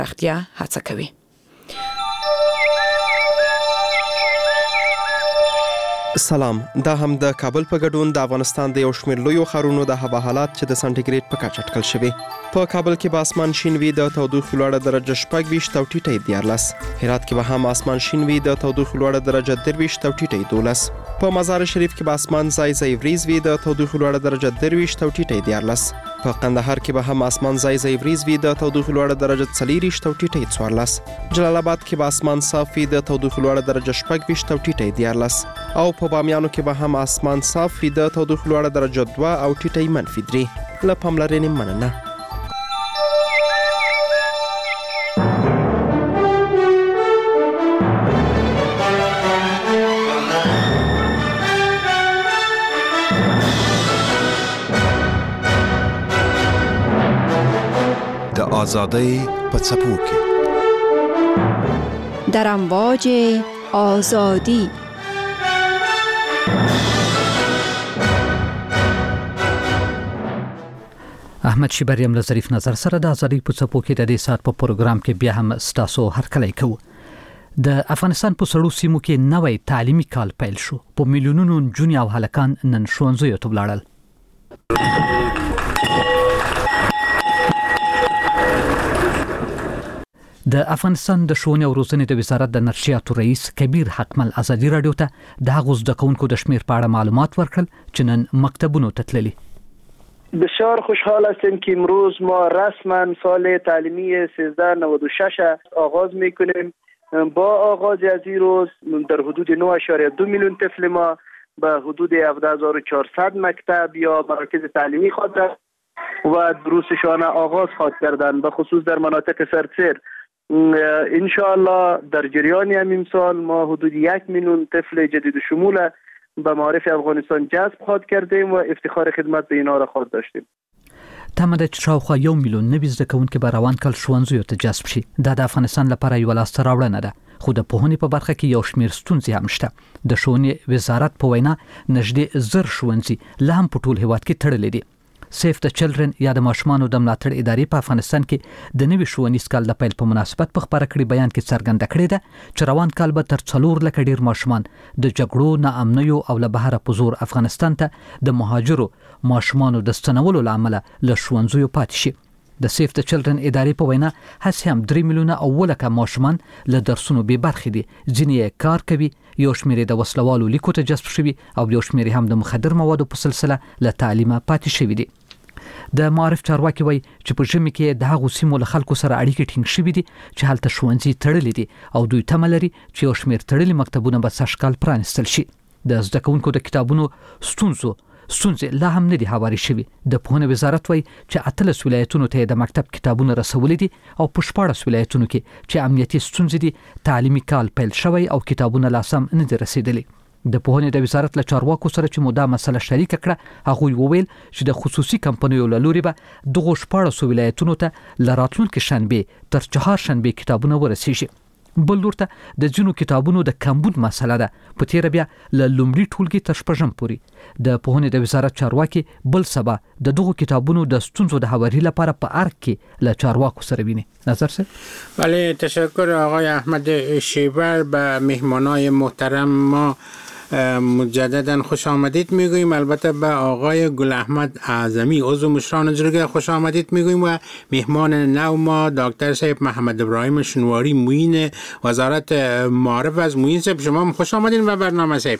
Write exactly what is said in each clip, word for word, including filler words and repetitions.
اختیا هڅه کوي. سلام، دا هم د کابل په ګډون د افغانستان د یو شمېر لویو ښارونو د هوا حالات چې د سانتیګریډ په کچه اټکل شوي. په کابل کې به اسمان شین وي، د تودوخې لوړه درجه شپږ ویشت او ټیټه دیارلس. هرات کې به هم اسمان شین وي، د تودوخې لوړه درجه درویشت او ټیټه دولس. په مزار شریف کې به اسمان ځای ځای وریځ وي، د تودوخې لوړه درجه درویشت او ټیټه دیارلس. په قندهار کې به هم اسمان ځای ځای وریځ وي، د تودوخې لوړه درجه څلېرویشت او ټیټه څوارلس. جلال آباد کې به اسمان صاف وي، د تودوخې لوړه درجه شپږ ویشت او ټیټه دیارلس. او په بامیانو کې به هم اسمان صاف وي، د تودوخې لوړه درجه دوه او ټیټه منفي درې. له پاملرنې مننه. د آزادۍ په څپو کې در امواج آزادی. احمد شیبریم له ظریف نظر سره د آزادۍ په څپو کې د دې سات په پروګرام کې بیا هم ستاسو هرکلی کوو. د افغانستان په سړو سیمو کې نوی تعلیمي کال پیل شو. په میلیونونو نجونې او هلکان نن ښوونځیو ته ولاړل. د افغانستان د ښوونې او روزنې د وزارت د نشریاتو رئیس کبیر حقمل ازادي راډیو ته د هغو زده کوونکو د شمیر په اړه معلومات ورکړل چې نن مکتبونو ته تللي. بسیار خوشحال هستیم که امروز ما رسما سال تعلیمی سیزده نود و شش آغاز میکنیم. با آغاز از این روز در حدود نه اشاریه دو میلیون طفل ما به حدود هفده هزار و چهارصد مکتب یا مراکز تعلیمی خواهد و دروسشان آغاز خواهد کردن، به خصوص در مناطق سرسیر. ان شاء الله در جریان همین سال ما حدود یک میلیون طفل جدید شمول به معارف افغانستان جذب خواهد کردیم و افتخار خدمت به اینا را خواهد داشتیم. تمه ده چې شاوخوا یو میلیون نوي زده کوونکي به روان کال ښوونځیو ته جذب شي. دا د افغانستان لپاره یوه لاسته راوړنه ده، خو د پوهنې په برخه کې یو شمېر ستونزې هم شته. د ښوونې وزارت په وینا نږدې زر ښوونځي لا هم په ټول هېواد کې تړلي دي. سیف د چلډرن یا د ماشومانو د ملاتړ ادارې په افغانستان کې د نوي ښوونیز کال د پیل په مناسبت په خبره کړي بیان کې څرګنده کړې ده چې روان کال به تر څلور لکه ډیر ماشومان د جګړو، ناامنیو او له بهره په زور افغانستان ته د مهاجرو ماشومانو د ستنولو له امله له ښوونځیو پاتې شي. د سیف د چلډرن ادارې په وینا هسې هم درې میلیونه او اووه لکه ماشومان له درسونو بې برخې دي. ځینې یې کار کوي، یو شمېر یې د وسلوالو لیکو ته جذب شوي او یو شمېر هم د مخدر موادو په سلسله له تعلیمه پاتې شوي دي. د معارف چارواکي وایي چې په ژمي کې د هغو سیمو له خلکو سره اړیکې ټینګ شوي دي چې هلته ښوونځي تړلي دي او دوی تمه لري چې یو شمېر تړلي مکتبونه به سږکال پرانیستل شي. د زده کوونکو د کتابونو ستونزو ستونزې لا هم نه دي هوارې شوي. د پوهنې وزارت وایي چې اتلس ولایتونو ته د مکتب کتابونه رسولي دي او په شپاړس ولایتونو کې چې امنیتي ستونزې دي تعلیمي کال پیل شوی او کتابونه لا سم نه دي رسیدلي. د پوهنې د وزارت له چارواکو سره چې مو دا مسله شریکه کړه، هغوی وویل چې د خصوصي کمپنیو له لوري به دغو شپاړسو ولایتونو ته له راتلونکې شنبې تر چهارشنبې کتابونه ورسیږي. بل لور ته د ځینو کتابونو د کمبود مسله ده. په تیره بیا له لومړي ټولګي تر شپږم پورې د پوهنې د وزارت چارواکي بل سبا د دغو کتابونو د ستونزو د هواري لپاره په ارګ کې له چارواکو سره ویني. نظر سه؟ بله، تشکر آقای احمد شیبر. به مهمانای محترم ما مجددا خوش آمدید میگوییم. البته به آقای گل احمد اعظمی عضو مشران جرگه خوش آمدید میگوییم و مهمان نو ما دکتر صاحب محمد ابراهیم شنواری معین وزارت معارف. از معین صاحب شما خوش آمدین و برنامه صاحب.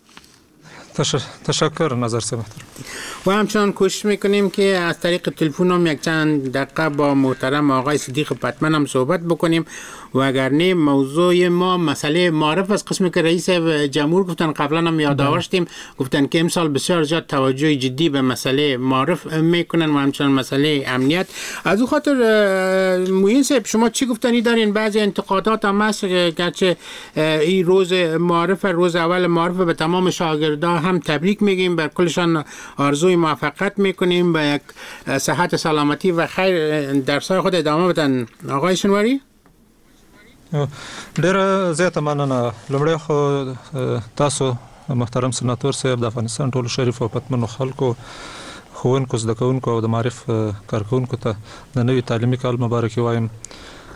تشکر نظر صاحب. و همچنان کوشش میکنیم که از طریق تلفن هم یک چند دقیقه با محترم آقای صدیق پتمن هم صحبت بکنیم و اگر نه موضوع ما مسئله معارف است. قسمی که رئیس جمهور گفتن قبلا هم یادآوردیم، گفتن که امسال بسیار زیاد توجه جدی به مسئله معارف میکنن و همچنان مسئله امنیت. از او خاطر معین صاحب شما چی گفتنی دارین؟ بعضی انتقادات هم هست گرچه این روز معارف، روز اول معارف، به تمام شاگردان هم تبریک میگیم، بر کلشان آرزوی موفقیت میکنیم، به یک صحت سلامتی و خیر درسای خود ادامه بدن. آقای شنواری؟ ډېر زیاته مننه. لومړی خو تاسو محترم سناتور صاحب د افغانستان ټولو شریف او پتمنو خلکو، ښوونکو، زده کوونکو او د معارف کارکوونکو ته د نوي تعلیمي کال مبارکي وایم.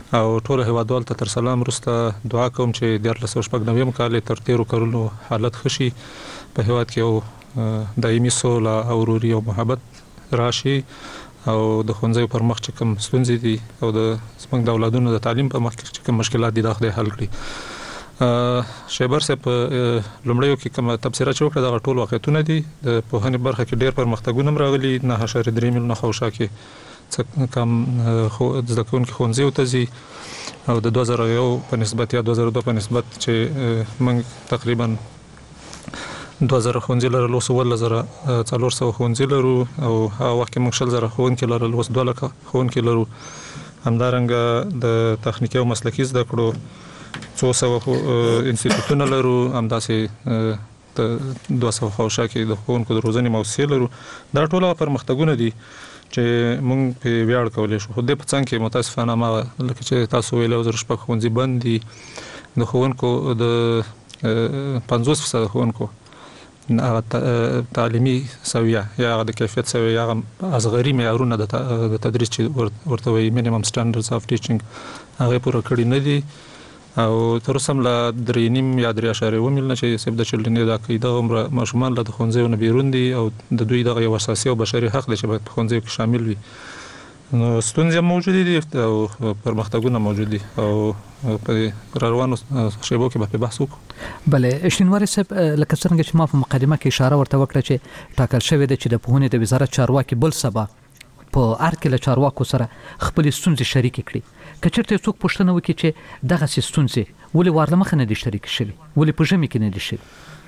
او ټول هیوادوال ته تر سلام وروسته دعا کوم چې د دیارلس سوه شپږ نوي کال تر تیرو کلونو حالت خشي په هیواد کې او دایمي سوله او وروري او محبت راشي او د ښوونځیو پر مخ چې کوم ستونزې دي او د زموږ د اولادونو د تعلیم په مخ کې چې کوم مشکلات دي دا خدای حل کړي. شیبر صاحب لومړیو کې کوم تبصره چې وکړه دا ټول واقعیتونه دي. د پوهنې برخه کې ډېر پرمختګونه هم راغلي، نه اشاریه درې میلیونه خوشا کې کم خو د کوونکو ښوونځیو ته ځي او د دوه زره یو په نسبت یا دوه زره دوه په نسبت چې موږ تقریبا دوه زره ښوونځي لرل، اوس اوولس زره څلور سوه ښوونځي لرو او هغه وخت کې موږ شل زره ښوونکي لرل، اوس دوه لکه ښوونکي لرو. همدارنګه د تخنیکي او مسلکي زده کړو څو سوه انسټیټوټونه لرو، همداسې د دوه سوه خواوشا کې د ښوونکو د روزنې موسسې لرو. دا ټول پرمختګونه دي چې موږ په ویاړ کولی شو. خو دې په څنګ کې متاسفانه ما لکه چې تاسو ویلي زر شپږ ښوونځي بند دي. د ښوونکو د پنځوس فیصده ښوونکو تعلیمي سویه یا د کیفیت سویه یا اصغري معیارونه د تدریس چې ورته وایي مینیمم سټانډرډز اف ټیچینګ هغه پوره کړي نه دي او تر اوسه هم له درې نیم یا درې اشاریه اووه میلیونه چې سیف د چلډرن ادا کوي دغه عمره ماشومان له د ښوونځیو نه بیرون دي او د دوی دغه یو اساسي او بشري حق دی چې باید په ښوونځیو کې شامل وي. نو ستونزې موجودې دي او پرمختګونه موجود دي او په روانو شیبو کې به په بحث وکړو. بله شینواری صاحب، لکه څنګه چې ما په مقدمه کې اشاره ورته وکړه چې ټاکل شوې ده چې د پوهنې د وزارت چارواکي بل سبا په هر کې له چارواکو سره خپلې ستونزې شریکې کړي. که چېرته څوک پوښتنه وکړي چې دغسې ستونزې ولې وار له مخه نه دي شریکې شوي، ولې په ژمي کې نه دي شوي؟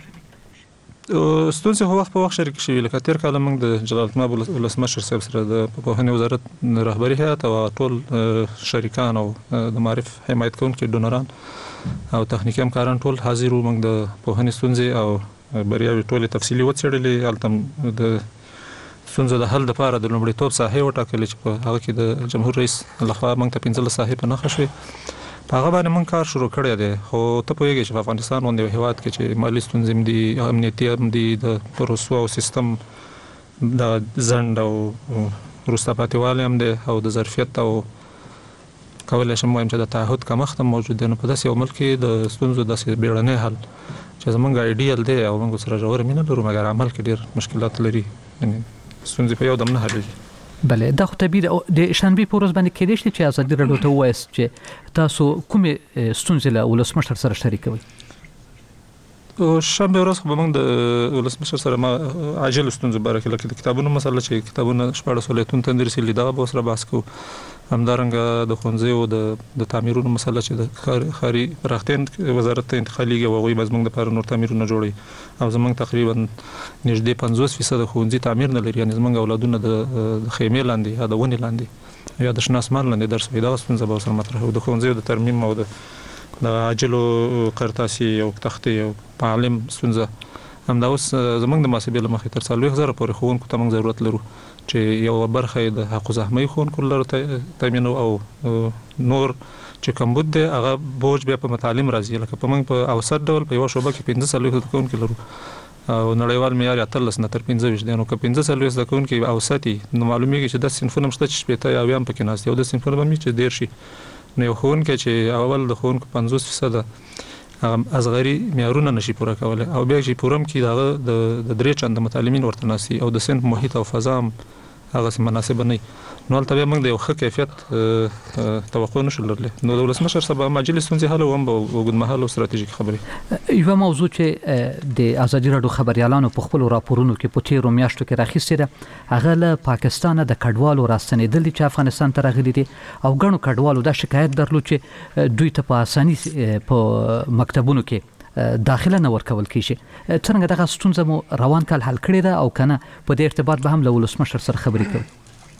ستونزې خو وخت په وخت شریک شوي. لکه تېر کال موږ د جلال الطماب ولسمشر صاحب سره د پوهنې وزارت رهبري هیات او ټول شریکان او د معرف حمایت کوونکي ډونران او تخنیکي همکاران ټول حاضر وو. موږ د پوهنې ستونزې او بریاوې ټولې تفصیلي وڅېړلې. هلته د ستونزو د حل لپاره د لومړیتوب ساحې وټاکلې چې په هغه کې د جمهور رئیس لخوا موږ ته پنځلس ساحې په نښه شوې. په هغه باندې موږ کار شروع کړی دی. خو ته پوهېږې چې په افغانستان غوندې یو هېواد کې چې مالي ستونزې هم دي، امنیتي هم دي، د پروسو او سیستم د ځنډ او وروسته پاتې والی هم دی او د ظرفیت او کولی شم وایم چې د تعهد کمښت هم موجود دی. نو په داسې یو ملک کې د ستونزو داسې بیړنی حل چې زموږ ایډیل دی او موږ سره ژوره مینه لرو، مګر عمل کې ډېر مشکلات لري، یعنې ستونزې په یو دم نه حلېږي. بله دا خو طبیعي ده. د شنبې په ورځ باندې کېدای شي چې ازادي راډیو ته ووایاست چې تاسو کومې ستونزې له ولسمشر سره شریکوئ؟ شنبه ورځ خو به موږ د ولسمشر سره ما عاجل ستونزو باره کې لکه د کتابونو مسله چې کتابونه شپاړس ولایتونو ته تدریسېږي دغه به ورسره بحث کوو. همدارنګه د ښوونځیو د د تعمیرونو مسله چې د ښاري پراختیا وزارت ته انتقالېږي او هغوی به زموږ دپاره نور تعمیرونه جوړوي او زموږ تقریبا نږدې پنځوس فیصده ښوونځي تعمیر نه لري، یعنې زموږ اولادونه د خیمې لاندې یا د ونې لاندې یا د شنه اسمان لاندې درس وایي. دغه ستونزه به ورسره مطرح وي. د ښوونځیو د ترمیم او د عاجلو قرطاسي او تختې او معلم ستونزه همدا اوس زموږ د محاسبې له مخې تر څلوېښت زره پورې ښوونکو ته موږ ضرورت لرو چې یو برخه یې د حق الزحمه ښوونکو لپاره تامینو او نور چې کمبود دی هغه بوج بیا په متعلم راځي. لکه په موږ په اوسط ډول په یوه شعبه کې پنځه څلوېښت زده کوونکي لرو او نړیوال معیار اتلس نه تر پنځه ویشت دی. نو که پنځه څلوېښت زده کوونکي اوسط وي نو معلومیږي چې داسې صنفونه هم شته چې شپېته یا اویا هم پکې ناست دي او داسې صنفونه به هم وي چې دېرش شي. نو یو ښوونکی چې اول د ښوونکو پنځوس فیصده اصغري معیارونه نشي پوره کولی او بیا چې پوره هم کړي د هغه د درې چنده متعلمین ورته ناست او د صنف محیط او فضا هم هغسې مناسبه نه وي. نو هلته بیا موږ د یو ښه کیفیت توقع نشو لرلی. نو د ولسمشر سبا عاجلې ستونزې حل هم به اوږدمهاله او ستراتیژیکې خبرې. یوه موضوع چې د ازادي راډیو خبریالانو په خپلو راپورونو کې په تېرو میاشتو کې راخیستې ده هغه له پاکستانه د کډوالو راستنېدل دي چې افغانستان ته راغلي دي او ګڼو کډوالو دا شکایت درلود چې دوی ته په اساني په مکتبونو کې داخله نه ورکول کېږي. څرنګه دغه ستونزه مو روان کال حل کړې ده او که نه په دې ارتباط به هم له ولسمشر سره خبرې کوئ؟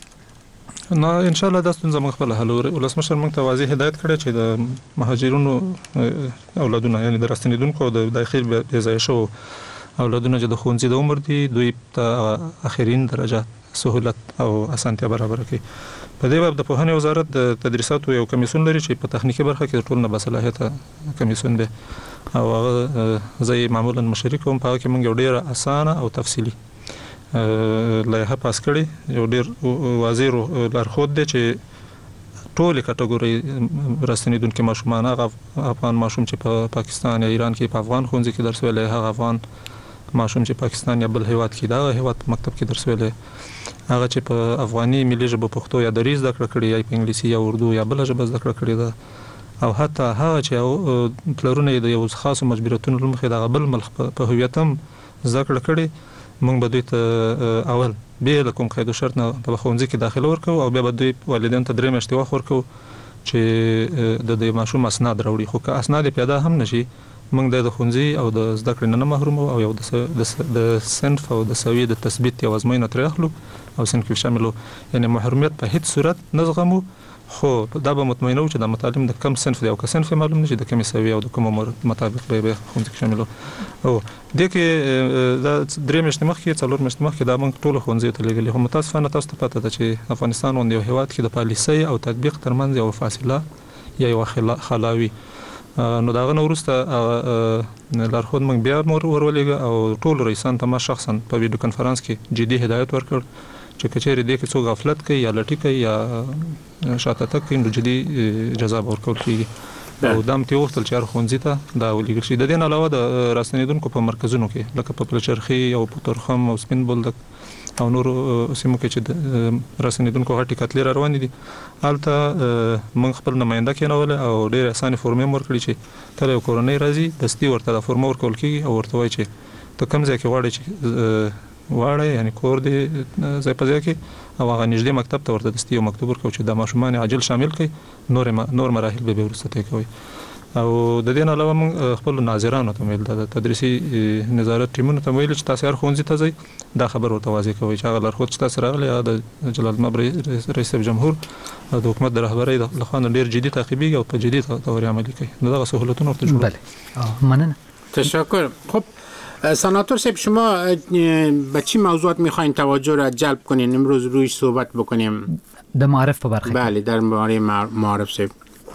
نو ان شاء الله دا ستونزه موږ خپله حلوو. ولسمشر موږ ته واضح هدایت کړی چې د مهاجرونو اولادونه یعنې د راستنېدونکو او د داخل بې ځایه شوو اولادونه چې د ښوونځي د عمر دي دوی ته اخرین درجه سهولت او اسانتیا برابره کړي. په دې باب د پوهنې وزارت د تدریساتو یو کمیسیون لري چې په تخنیکي برخه کې د ټول نه باصلاحیته کمیسیون دی او هغه زه یې معمولا مشري کوم. په هغه کې موږ یو ډېره اسانه او تفصیلي لایحه پاس کړې، یو ډېر واضح لارښود دی چې ټول کټګوري راستنیدونکو ماشومان هغه افغان ماشوم چې په پاکستان یا ایران کې په افغان ښوونځي کې درس ویلي، هغه افغان ماشوم چې پاکستان یا بل هیواد کې دا هیواد په مکتب کې درس ویلي، هغه چې په افغاني ملي ژبه پښتو یا دری زده کړه کړې یا په انګلیسي یا اردو یا بل ژبه زده کړه کړې ده، او حتی هغه چې پلرونه د یو خاصو مجبوریتونو لمخې د بل ملک په هویت هم زده کړه کړې، موږ به دوی ته اول به له کوم قید او شرط نه په ښوونځي کې داخله ورکو او بیا به دوی والدین ته درې میاشتې وخت ورکو چې د دې ماشوم اسناد راوړي. خو که اسناد پیدا هم نشي موږ د ښوونځي او د زده کړې نه محروم او یو د صنف او د سویې د تثبیت یو ازموینه ترې اخلو او صنف کې شاملو، یعنی محرومیت په هیڅ صورت نه زغمو. خو دا به مطمئنو چې د متعلم د کم صنف دی او که صنف معلوم نشي د کمی سویې او د کوم عمر مطابق به ښوونځي کې شاملو. او د کې دا درې میاشتې مخکې څلور میاشتې مخکې دا موږ ټول ښوونځي ته لېږلي، خو متاسفانه تاسو ته پته ده چې افغانستان غوندې یو هیواد کې د پالیسۍ او تطبیق ترمنځ یو فاصله یا یو خلاوي، نو داغه نو وروسته لارښود موږ بیا مور ورولېږه او ټول رئیسان ته ما شخصا په ویډیو کانفرنس کې جدي هدایت ورکړ چې کچېرې دې کې څوک غفلت کوي یا لټي کوي یا شاته تک کوي نو جدي جزا ورکول کیږي. او دام ته وختل چې هر ښوونځي ته دا ولېږل شي. د دې نه علاوه د راستنیدونکو په مرکزونو کې لکه په پلچرخي او په تورخم او سپین بولدک او نور سیمو کې چې د راستنیدونکو غټي کتلې را روانې دي، هلته موږ خپل نماینده کېنول او ډېر اسانه فورمې ورکړي چې کله یو کورنۍ راځي دستي ورته د فورم ورکول کیږي او ورته وایي چې ته کوم ځای کې غواړې چې واړه یعنی کور دی ځای په ځای کې او هغه نږدې مکتب ته ورته دستي یو مکتوب ورکړو چې د ماشومان عاجل شامل کړي، نور نور مراحل به ورسته کوي. او د دې نه علاوه موږ خپل ناظرانو ته ویل د تدریسي نظارت ټیمونو ته ویل چې تاسو هر ښوونځي ته ځئ دا خبر ورته واضح کوي چې هغه لارښود چې تاسو راغلي یا د جلال المب رئیس جمهور د حکومت د رهبرۍ لخوا ډېر جدي تعقیبي او په جدي تور عملي کوي. نو دا سہولتونه ورته جوړ. بله مننه. تشکر. خب سناتور صاحب شما به چی موضوعات میخواین توجه را جلب کنین امروز رویش صحبت بکنیم؟ در معارف په برخه. بله در باره معارف صاحب.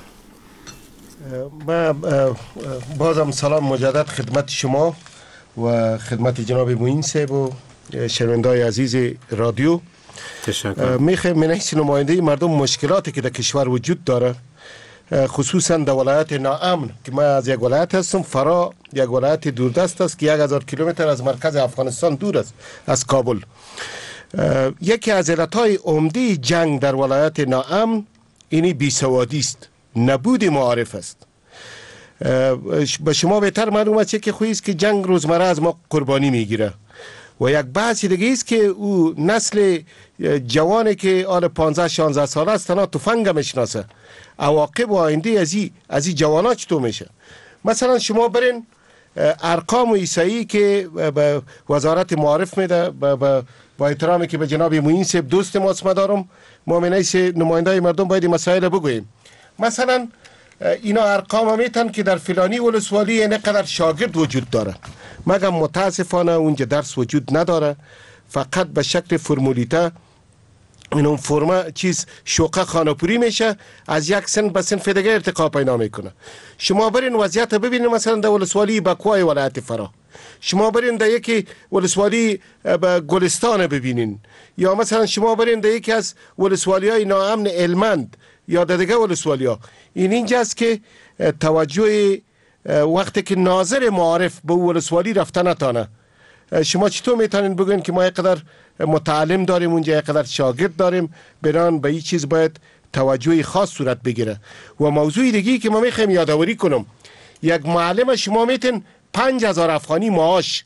ما بازم سلام مجدد خدمت شما و خدمت جناب معین صاحب و شنونده‌های عزیز رادیو. تشکر. میخوایم من حیث نماینده مردم مشکلاتی که در کشور وجود داره خصوصا در ولایت ناامن که من از یک ولایت هستم، فرا یک ولایت دوردست است که یک هزار کیلومتر از مرکز افغانستان دور است از کابل. یکی از علتهای عمده جنگ در ولایت ناامن اینی بیسوادی است، نبود معارف است. به شما بهتر معلوم است که خویی است که جنگ روزمره از ما قربانی میگیره و یک بحث دیگه است که او نسل جوانی که آل پانزده شانزده ساله است تنها تفنگ میشناسه، عواقب و آینده از این از این جوانا چطور میشه؟ مثلا شما برین ارقام و ایسایی که به وزارت معارف میده، با احترامی که به جناب معین صاحب دوست ماست مدارم، ما من حیث نماینده مردم باید مسائل بگوییم. مثلا اینا ارقام میتن که در فلانی ولسوالی اینقدر شاگرد وجود داره، مگر متاسفانه اونجا درس وجود نداره، فقط به شکل فرمولیته این اون فرما چیز شوقه خانه‌پوری میشه، از یک سن به سن دیگه ارتقا پیدا میکنه. شما برین وضعیت ببینید مثلا در ولسوالی بکوای ولایت فرا، شما برین در یکی ولسوالی گلستان ببینین، یا مثلا شما برین در یکی از ولسوالی های ناامن علمند یا در دیگه ولسوالی ها. این اینجاست که توجه وقتی که ناظر معارف به ولسوالی رفته نتانه، شما چطور میتونین بگوین که ما اینقدر متعلم داریم اونجا، اینقدر شاگرد داریم، بران به این چیز باید توجه خاص صورت بگیره. و موضوع دیگه که ما میخوایم یادآوری کنم، یک معلم شما میتون پنج هزار افغانی معاش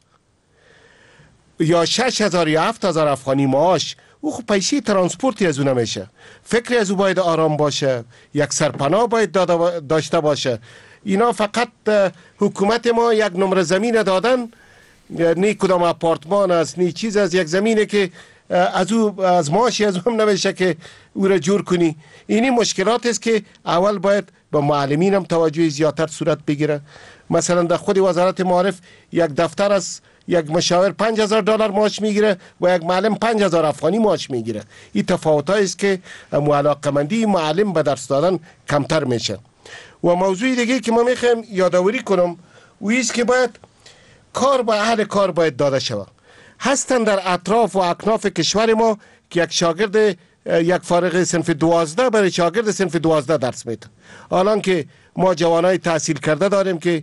یا شش هزار یا هفت هزار افغانی معاش، او خب پیسی ترانسپورتی از اون میشه، فکری از او باید آرام باشه، یک سرپناه باید داشته باشه. اینا فقط حکومت ما یک نمره زمین دادن، نی کدام آپارتمان است نی چیز از یک زمینه که از او از معاشی از هم نمیشه که او را جور کنی. اینی مشکلات است که اول باید به معلمین هم توجه زیادتر صورت بگیره. مثلا در خود وزارت معارف یک دفتر از یک مشاور پنج هزار دلار معاش میگیره و یک معلم پنج هزار افغانی معاش میگیره. این تفاوتایی است که علاقه‌مندی معلم به درس دادن کمتر میشه. و موضوع دیگه که ما میخوایم یادآوری کنم و است که باید کار با اهل کار باید داده شود. هستند در اطراف و اکناف کشور ما که یک شاگرد یک فارغ صنف دوازده برای شاگرد صنف دوازده درس میده. الان که ما جوانای تحصیل کرده داریم که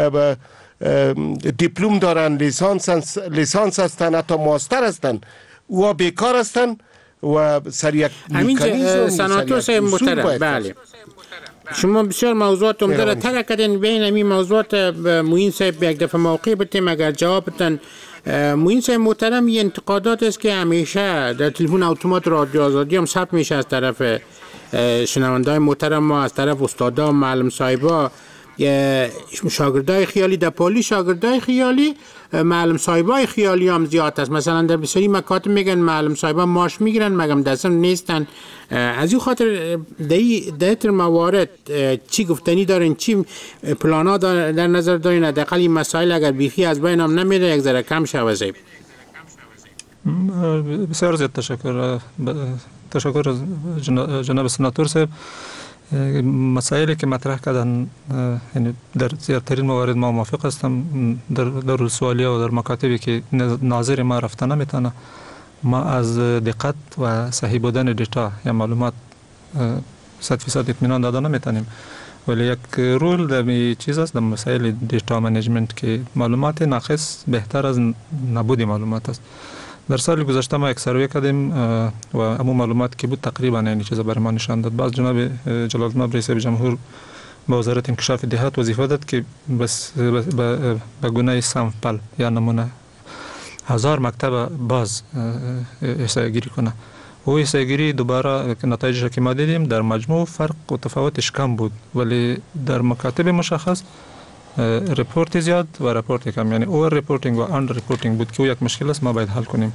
دیپلم دارن، لیسانس لیسانس هستن، حتی ماستر هستن و بیکار هستن و سر یک مکانیزم سناتور صاحب محترم. بله شما بسیار موضوعات عمده را طرح کردین. بین همین موضوعات معین صاحب یک دفعه موقع بتیم اگر جوابتن. معین صاحب محترم، این انتقادات است که همیشه در تلفن اتومات رادیو آزادی هم ثبت میشه از طرف شنونده‌های محترم ما، از طرف استادا، معلم صاحبا، شاگردای خیالی در پلی، شاگردای خیالی، معلم صاحبای خیالی هم زیاد است. مثلا در بسیاری مکاتب میگن معلم صاحبا ماش میگیرن مگم دستم نیستن. از این خاطر در در موارد چی گفتنی دارین، چی پلانا در نظر دارین؟ حداقل این مسائل اگر بیخی از بین هم نمیره یک ذره کم شوه. زیب بسیار زیاد تشکر تشکر جناب سناتور صاحب. مسائلی که مطرح کردن یعنی در زیادترین موارد ما موافق هستم. در در سوالیه و در مکاتبی که ناظر ما رفته نمیتونه، ما از دقت و صحیح بودن دیتا یا معلومات صد فیصد اطمینان دادن نمیتونیم، ولی یک رول در چیز است در مسائل دیتا منیجمنت که معلومات ناقص بهتر از نبود معلومات است. در سال گذشته ما یک سروی کردیم و همون معلومات که بود تقریبا این چیزا برای ما نشان داد. باز جناب جلال الملک رئیس جمهور به وزارت انکشاف دهات وظیفه داد که بس به گونه سامپل یا نمونه هزار مکتب باز احصایه گیری کنه. و احصایه گیری دوباره نتایجش که ما دیدیم در مجموع فرق و تفاوتش کم بود، ولی در مکاتب مشخص رپورت زیاد و رپورت کم، یعنی اوور رپورتینگ و اندر رپورتینگ بود که او یک مشکل است ما باید حل کنیم.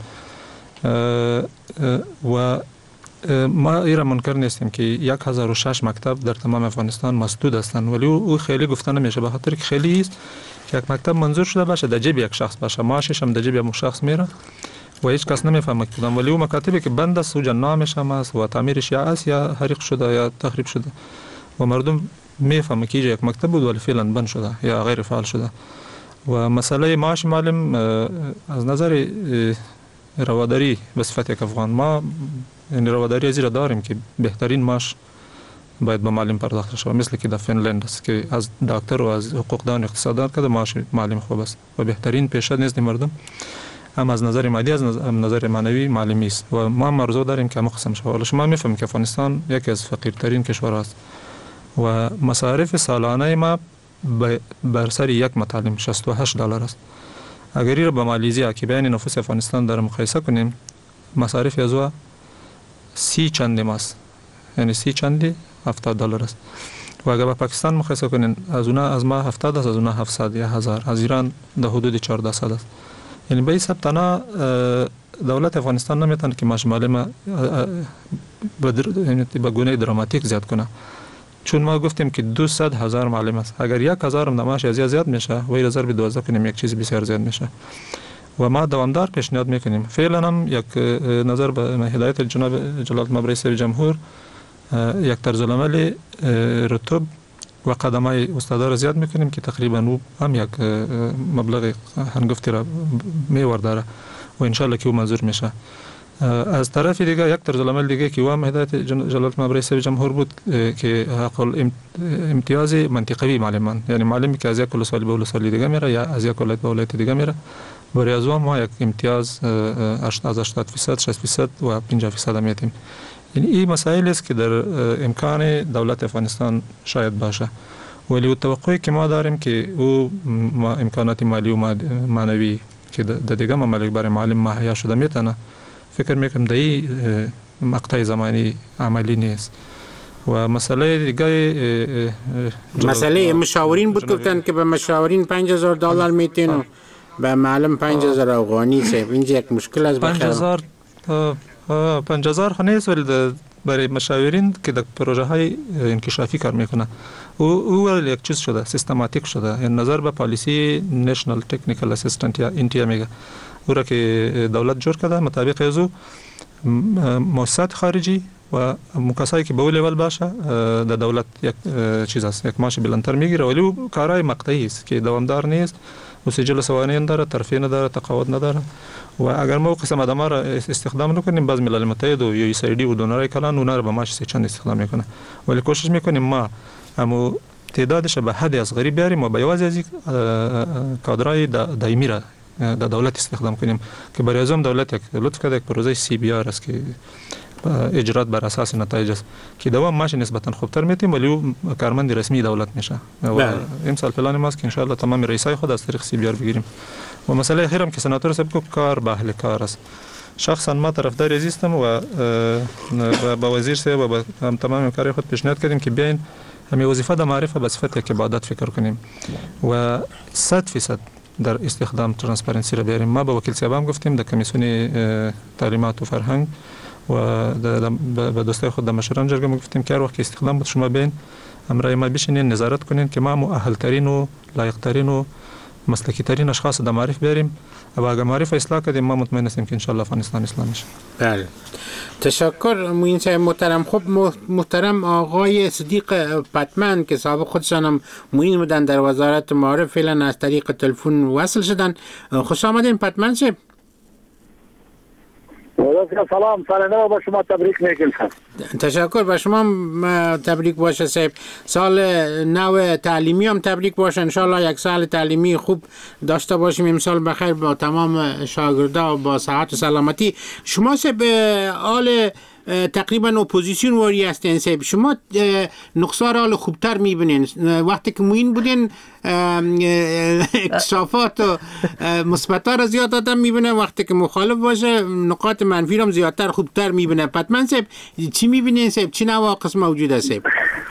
و ما ایرا منکر نیستیم که یک هزار و شش مکتب در تمام افغانستان مسدود هستند، ولی او خیلی گفته نمیشه به خاطر که خیلی است که یک مکتب منظور شده باشه در جیب یک شخص باشه، معاشش هم در جیب یک شخص میره و هیچ کس نمیفهمه کدام، ولی او مکاتبی که بند است و جنامش هم است و تعمیرش یا است یا حریق شده یا تخریب شده و مردم میفهمه که یک مکتب بود ولی فعلا بند شده یا غیر فعال شده. و مسئله معاش معلم از نظر رواداری به صفت یک افغان ما یعنی رواداری ازی را داریم که بهترین معاش باید به معلم پرداخته شود، مثل که در فنلند است که از دکتر و از حقوقدان اقتصاددان که معاش معلم خوب است و بهترین پیشت نزد مردم هم از نظر مالی از نظر معنوی معلمی است و ما مرزو داریم که مقسم شود. ولی شما میفهمید که افغانستان یکی از فقیرترین کشورها است و مصارف سالانه ما بر سر یک متعلم شصت و هشت دلار است. اگر این را با مالیزیا که بین نفوس افغانستان در مقایسه کنیم، مصارف از او سی چندی ماست، یعنی سی چندی هفتاد دلار است. و اگر با پاکستان مقایسه کنیم، از اونها از ما هفتاد است، از اونها هفتصد یا هزار، از ایران در حدود چهارده صد است. یعنی به این سبب دولت افغانستان نمیتونه که معاش معلم به گونه دراماتیک زیاد کنه، چون ما گفتیم که دویست هزار معلم است. اگر یک هزار هم معاش از زیاد میشه و این هزار به دوازده کنیم یک چیز بسیار زیاد میشه و ما دوامدار پیشنهاد میکنیم. فعلا هم یک نظر به هدایت جناب جلال الملک رئیس جمهور یک طرز العمل رتب و قدمای استادا را زیاد میکنیم که تقریبا او هم یک مبلغ هنگفتی را میور داره و انشالله که او منظور میشه. از طرف دیگه یک طرز العمل دیگه که او هم هدایت جلال الملک رئیس جمهور بود که حق امتیاز منطقوی معلمان، یعنی معلمی که از یک ولسوالی به ولسوالی دیگه میره یا از یک ولایت به ولایت دیگه میره، برای از او ما یک امتیاز از هشتاد فیصد شصت فیصد و پنجاه فیصد میتیم. یعنی این مسائل است که در امکان دولت افغانستان شاید باشه، ولی توقعی که ما داریم که او امکانات مالی و معنوی که در دیگه ممالک برای معلم مهیا شده میتونه، فکر میکنم در این مقطع زمانی عملی نیست. و مسئله دیگه مسئله مشاورین بود گفتن که به مشاورین پنج هزار دلار میتین و به معلم پنج هزار افغانی سه. اینجا یک مشکل از پنج هزار پنج هزار خانیست، ولی برای مشاورین که در پروژه های انکشافی کار میکنه او او یک چیز شده، سیستماتیک شده، یعنی نظر به پالیسی نشنال تکنیکال اسیستنت یا انتیا میگه، او را که دولت جور کرده مطابق از او مؤسسات خارجی و مکاسایی که به اون لیول باشه در دولت یک چیز است، یک معاش بلندتر میگیره، ولی او کارهای مقطعی است که دوامدار نیست و سجل سوانه نداره، ترفیع نداره، تقاعد نداره. و اگر ما قسم آدما را استخدام نکنیم، باز ملل متحد و یو اس ای دی و دونرای کلان اونا را به معاش سه چند استخدام میکنه، ولی کوشش میکنیم ما همو تعدادش به حد اصغری بیاریم و به یوازې از کادرای دائمی را در دولت استخدام کنیم که برای ازم دولت یک لطف کرده یک پروژه سی بی آر است که اجرات بر اساس نتایج است که دوام ماش نسبتا خوبتر میتیم، ولی او کارمند رسمی دولت میشه و امسال پلان ماست که ان شاء الله تمام رئیسای خود از طریق سی بی آر بگیریم. و مسئله اخیرم که سناتور صاحب گفت کار به اهل کار است. شخصا ما طرفدار ازیستم و با وزیر صاحب و با تمام کاری خود پیشنهاد کردیم که بیاین همین وظیفه د معرفه به صفت یک عبادت فکر کنیم و صد فیصد در استخدام ترانسپرنسی را بیاریم. ما با وکیل صاحب هم گفتیم در کمیسیون تعلیمات و فرهنگ و به دوستای خود در مشوران جرگه ما گفتیم که هر وقت استخدام بود شما بیاین امرای ما بشینین نظارت کنین که ما مؤهل ترین و لایق ترین و مسلکی ترین اشخاص در معرف بیاریم و اگر معرف اصلاح کردیم ما مطمئن هستیم که ان شاء الله افغانستان اسلام میشه. بله تشکر معین صاحب محترم. خب محترم آقای صدیق پتمن که سابق خودشان هم معین بودن در وزارت معارف فعلا از طریق تلفن وصل شدن. خوش آمدین پتمن صاحب. سلام، سال نو با شما تبریک میگم. تشکر، با شما تبریک باشه صاحب. سال نو تعلیمی هم تبریک باشه، انشالله یک سال تعلیمی خوب داشته باشیم امسال بخیر با تمام شاگردا و با صحت و سلامتی. شما صاحب آل تقریبا اپوزیسیون واری هستین صاحب، شما نقصار حال خوبتر میبینین؟ وقتی که موین بودین اکتشافات و مثبت‌ها را زیاد آدم میبینه، وقتی که مخالف باشه نقاط منفی هم زیادتر خوبتر میبینه. پتمن صاحب چی میبینین صاحب؟ چی نواقص موجود است صاحب؟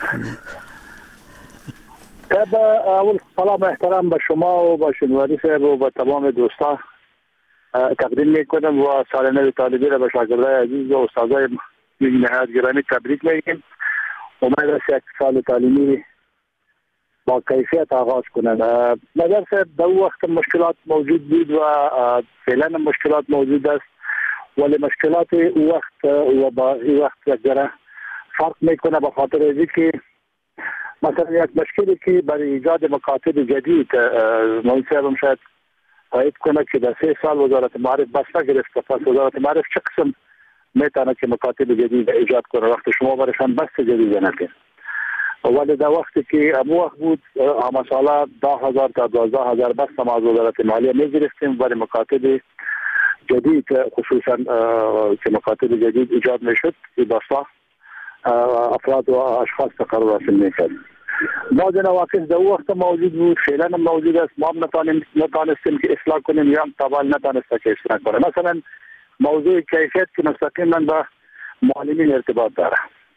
اول سلام احترام به شما و با شنواری صاحب و با تمام دوستان تقدیم میکنم و سال نو طالبی را به شاگردای عزیز و استادای نهایت گرامی تبریک میگیم. امید است یک سال تعلیمی با کیفیت آغاز کنند. نظر صاحب در وقت مشکلات موجود بود و فعلا مشکلات موجود است، ولی مشکلات او وقت و با این وقت یک ذره فرق میکنه به خاطر اینکه که مثلا یک مشکلی که برای ایجاد مکاتب جدید موین صاحب هم شاید تایید کنه که در سه سال وزارت معارف بس نگرفته، پس وزارت معارف چه قسم میتونه که مکاتب جدید ایجاد کنه وقتی شما برشان بس جدید نکنه. ولی در وقتی که امو وقت بود اما سالا ده هزار تا دوازده هزار بس ما از وزارت مالیه میگرفتیم برای مکاتب جدید، خصوصا که مکاتب جدید ایجاد میشد که بسا افراد و اشخاص تقرر حاصل میکرد. بعض نواقص در وقت موجود بود، فعلا موجود است، ما نتانستیم که اصلاح کنیم یا طبعا نتانسته که اصلاح کنیم. مثلا موضوع کیفیت که مستقیما با معلمین ارتباط داره.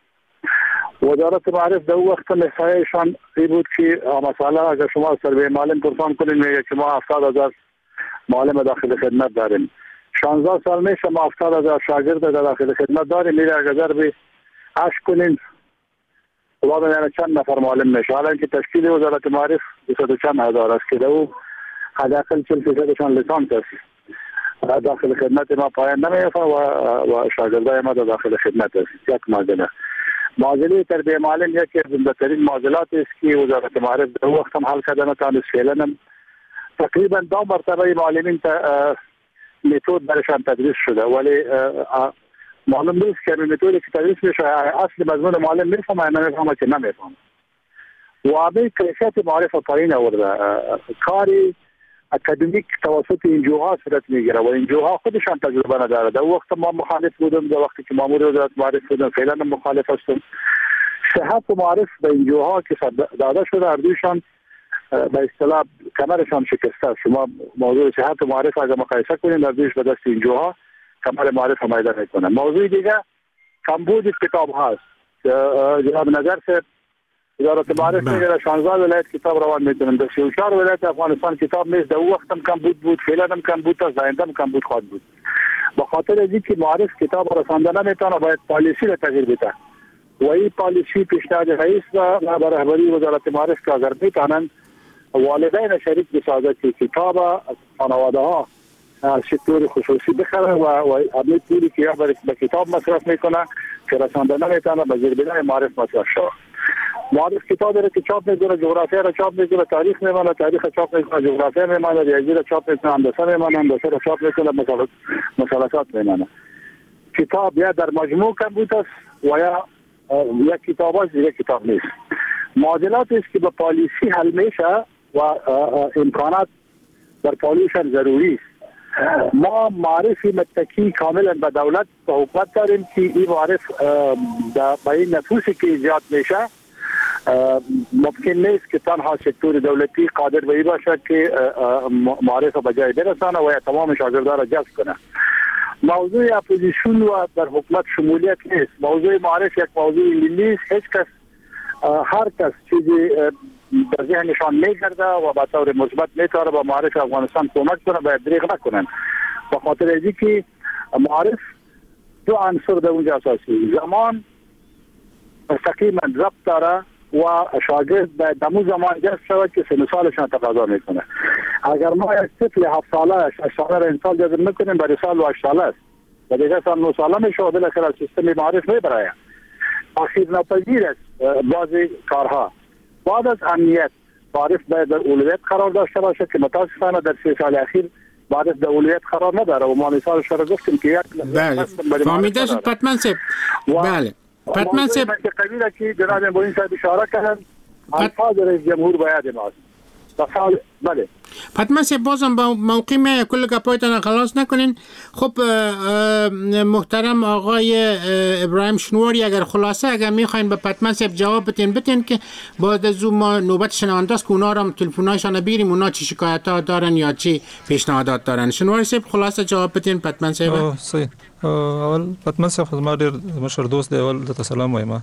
وزارت معارف در وقت نصایحشان این بود که مثلا اگر شما سروی معلم پرسان کنید میگه که ما هفتاد هزار معلم داخل خدمت داریم، شانزده سال میشه ما هفتاد هزار شاگرد در داخل خدمت داریم، میره اگر ضرب هشت کنین خدا یعنی چند نفر معلم میشه. حالا اینکه تشکیل وزارت معارف بیست و چند هزار است که او حداقل چهل فیصدشان لیسانس است، داخل خدمت ما پایان نمیفته و و شاگردای ما در داخل خدمت است. یک معادله معادله تربیه معلم یکی از بهترین معادلات است که وزارت معارف در وقت هم حل کرده نتانست. فعلا تقریبا دو مرتبه معلمین متد برشان تدریس شده، ولی معلوم نیست که متدی که تدریس میشه اصل مضمون معلم میفهمه یا نمیفهمه که نمیفهمه. و همین کیفیت معرف پایین آورده. کاری اکادمیک توسط انجوها صورت میگیره و انجوها خودشان تجربه نداره. در وقت ما مخالف بودم، در وقتی که مامور وزارت معارف بودم، فعلا مخالف هستم. صحت معارف به انجوها که داده شده اردوشان به اصطلاح کمرشان شکسته. شما موضوع صحت معارف اگر مقایسه کنید اردوش به دست انجوها کمال معارف هم ایده میکنه. موضوع دیگه کمبود کتاب هاست. جناب نظر سے وزارت معارف میگه شانزده ولایت کتاب روان میتونن، در سی و چهار ولایت افغانستان کتاب نیست. در وقت هم کمبود بود، فعلا هم کمبود است، آینده هم کمبود خواهد بود. به خاطر از اینکه معارف کتاب رسانده نمیتونه باید پالیسی را تغییر بده و این پالیسی پیشنهاد رئیس و به رهبری وزارت معارف که اگر میتونن والدین شریک بسازه که کتاب خانواده ها سکتور خصوصی بخره و همه پولی که یا به کتاب مصرف میکنه که رسانده نمیتونه به زیر بنای معرف مطرح شود. معرف کتاب داره که چاپ میکنه، جغرافیا را چاپ میکنه، تاریخ میمانه، تاریخ را چاپ میکنه، جغرافیا میمانه، ریاضی را چاپ میکنه، هندسه میمانه، هندسه را چاپ میکنه، مثلثات میمانه. کتاب یا در مجموع کمبود است و یا یک کتاب است دیگه کتاب نیست. معادلات است که به پالیسی حل میشه و امکانات در پالیسی ضروری است. ما معرفی متکی کاملا به دولت و حکومت داریم که این معرف به این نفوسی که ایجاد میشه ممکن نیست که تنها سکتور دولتی قادر به این باشه که معرف به جای برسانه و یا تمام شاگردان را جذب کنه. موضوع اپوزیشن و در حکومت شمولیت نیست. موضوع معرف یک موضوع ملی است. هیچ کس هر کس چیزی در ذهنشان میگرده و به طور مثبت میتاره با معرف افغانستان کمک کنه، باید دریغ نکنن. به خاطر اینکه که معرف دو عنصر در اونجا اساسی، زمان مستقیما ضبط داره و شاگرد به دمو زمان جذب شود که سن سالشان تقاضا میکنه. اگر ما یک طفل هفت ساله هشت ساله را امسال جذب میکنیم برای سال و هشت ساله است و دیگه سال نه ساله میشه و بالاخره سیستم معرف میبره. تأخیر ناپذیر است بعضی کارها. بعد از امنیت معرف باید در اولویت قرار داشته باشه که متاسفانه در سه سال اخیر معرف در اولویت قرار نداره و ما مثالش را گفتیم که یک بله فهمیده شد پتمن صاحب. بله پتمن صاحب قبیله که جناب امبولین صاحب اشاره کردن الفاظ رئیس جمهور باید ماست بسال. بله پتمن صاحب بازم با موقع می کل گپایتان خلاص نکنین. خب محترم آقای ابراهیم شنواری اگر خلاصه اگر میخواین به پتمن صاحب جواب بتین بتین که بعد از ما نوبت شنونده است که اونا را تلفن‌هاشون بگیریم اونا چی شکایت‌ها دارن یا چی پیشنهادات دارن. شنواری صاحب خلاصه جواب بتین پتمن صاحب. صحیح. اول پتمن صاحب ما ډیر مشر دوست دی، اول د سلام وایم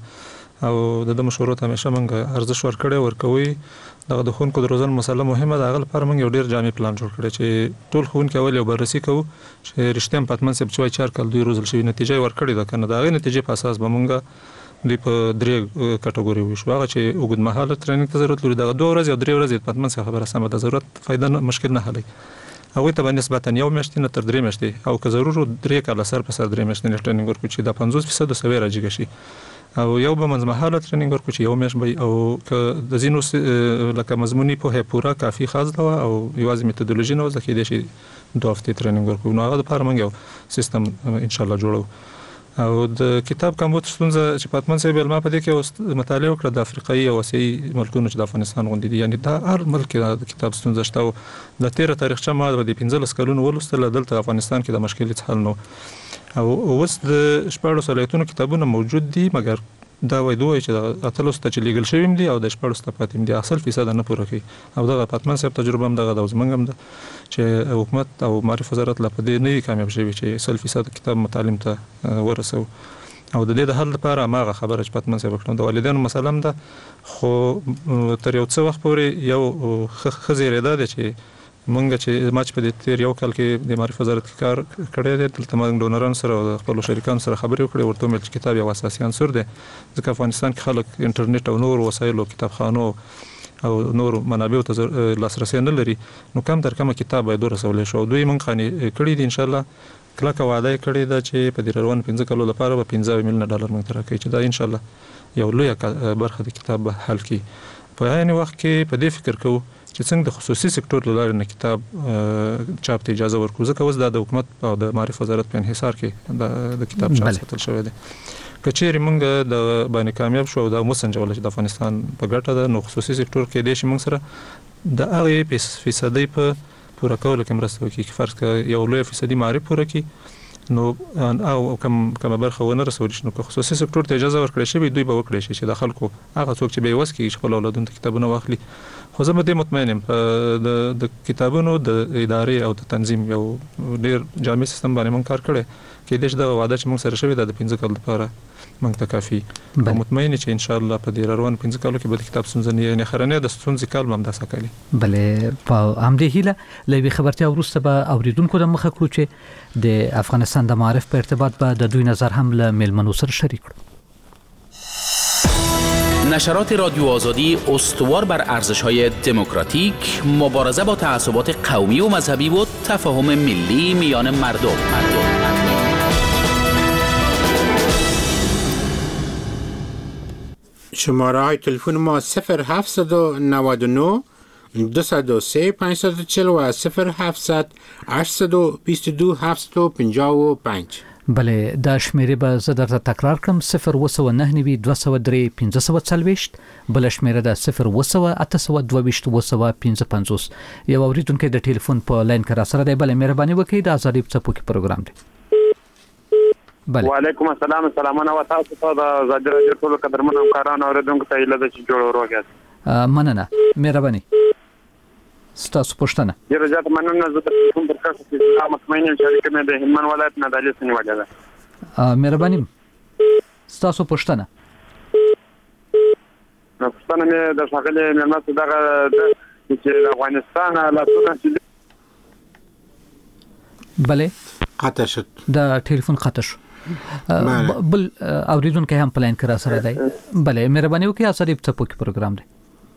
او د مشورو ته همیشه موږ ارزښت ورکړی ورکوي. دغه د ښوونکو د روزنې مسله مهمه ده. هغه لپاره موږ یو ډېر جامع پلان جوړ کړی چې ټول ښوونکي اول یو بررسي کوو چې رښتیا هم پتمن صاحب چې وایي چار کال دوی روزل شوي نتیجه یې ورکړې ده که نه. د هغې نتیجې په اساس به موږ دوی په درې کټګوري ویشو. هغه چې اوږدمهاله ټریننګ ته ضرورت لري دغه دوه ورځې او درې ورځې د پتمن صاحب خبره سمه ده، ضرورت فایده نه مشکل نه حلوي. هغوی ته به نسبتا یو میاشتې نه تر درې میاشتې او که ضرور درې کاله سر په سر درې میاشتې ټریننګ ورکړو چې دا پنځوس فیصده سوی راجګه شي او یو به منځمهاله ټریننګ ورکړو چې یو میاشت به او که د ځینو لکه مضموني پوهه پوره کافي خاص ده او یوازې میتودولوژي نه وزده کېدای شي دوه هفتې ټریننګ ورکړو. نو هغه دپاره موږ یو سیستم انشاءالله جوړو. او د کتاب کمبود ستونزه چې پتمن صاحب ما په دې کې مطالعه وکړه د افریقایي او اسیایي ملکونو چې د افغانستان غوندې دي، یعنی دا هر ملک د کتاب ستونزه شته او د تیره تاریخچه ما د پنځلس کلونو ولوستله. دلته افغانستان کې د مشکل هیڅ حل نه او اوس د شپاړسو ولایتونو کتابونه موجود دي، مګر دا وایي دوی چې د اتلس ته چې لیږل شوي دي او د شپاړسو ته پاتې دي اصل فیصد نه پوره کوي. او دغه پتمن صاحب تجربه هم دغه د زمونږ هم ده چې حکومت او معرف وزارت لا په دې نه کامیاب شوي چې سل فیصد کتاب متعلم ته ورسو. او د دې د حل لپاره ماغه خبره چې پتمن صاحب وکړه د والدینو مسله هم ده، خو تر یو څه وخت پورې یو ښه زیری ده چې مونږ چې ما چې په دې تیر یو کال کې د معرف وزارت کې کار کړی دی دلته موږ ډونرانو سره او خپلو شریکانو سره خبرې وکړې، ورته ومې چې کتاب یو اساسي عنصر دی ځکه افغانستان کې خلک انټرنیټ او نور وسایلو کتابخانو او نور منابعو ته لاسرسی نه لري، نو کم تر کمه کتاب باید ورسولی شو. دوی موږ قانع کړي دي انشاءالله کلکه وعده یې کړې ده چې په دې روان پنځه کالو لپاره به پنځه میلیونه ډالر موږ ته راکوي چې دا انشاءالله یو لویه برخه د کتاب به حل کړي. په عین وخت کې په دې فکر کوو چې څنګه د خصوصي سکتور له لارې نه کتاب چاپ ته اجازه ورکړو، ځکه اوس دا د حکومت او د معرف وزارت په انحصار کې د کتاب چاپ ساتل شوی دی. که چیرې موږ د باندې کامیاب شو او دا وسنجوله چې د افغانستان په ګټه ده، نو خصوصي سکتور کېدای شي موږ سره د هغې فیصدۍ په پوره کولو کې مرسته وکړي. که فرض کړه یو لویه فیصدي معرف پوره کړي نو او کم کومه برخه ونه رسولی شي، نو که خصوصي سکتور ته اجازه ورکړی شي دوی به وکړی شي چې د خلکو هغه څوک چې بې وس کېږي چې خپل اولادونو ته کتابونه واخلي. خو زه به دې مطمئن یم د کتابونو د ادارې او د تنظیم یو ډېر جامع سیستم باندې موږ کار کړی، کېدای شي دغه وعده چې موږ سره شوې ده د پنځه کال لپاره موږ ته کافي. او مطمئن چې انشاءالله په دې روان پنځه کالو کې به د کتاب ستونزه نه یعنې خرنۍ د ستونزې کال به همداسې کوي. بلې په همدې هیله له یوې خبرتیا وروسته به اورېدونکو ته مخه کړو چې د افغانستان د معارف په ارتباط به د دوی نظر هم له میلمنو سره شریک کړو. نشرات رادیو آزادی استوار بر ارزش‌های دموکراتیک، مبارزه با تعصبات قومی و مذهبی و تفاهم ملی میان مردم. مردم. شماره های تلفن ما صفر هفتصد و نود و نه دویست و سه پانصد و چهل و صفر هفتصد هشتصد و بیست و دو هفتصد و پنجاه و پنج. بله دا شمیره به زه درته تکرار کړم صفر اوه سوه نهه نوي دوه سوه درې پنځه سوه څلوېښت، بله شمیره ده صفر اوه سوه اته سوه دوه ویشت اوه سوه پنځه پنځوس. یو اورېدونکی د ټلیفون په لاین کې راسره دی. بله مهرباني وکړئ د ازادي په څپو کې پروګرام دی. بله وعلیکم السلام. سلامونه و تاسو ته د ازادي راډیو ټولو قدرمنو همکارانو اوریدونکو ته هیله ده چې جوړ وروګیاست. مننه مهرباني. ستاسو پوښتنه. ډیره زیاته مننه. زه د ټلیفون پر کس چې مطمئن یم چې اړیکه مې د هلمند ولایت نه د علي سنیوالې ده. مهرباني ستاسو پوښتنه. پوښتنه مې د ښاغلي مېلمه څخه دغه ده چې د افغانستان حالتونه چې بله قطع شد. د ټلیفون قطع شو. بل اوریدونکی هم پلاین کې راسره دی. بله مهرباني وکړئ ازادي په څپو کې پروګرام دی.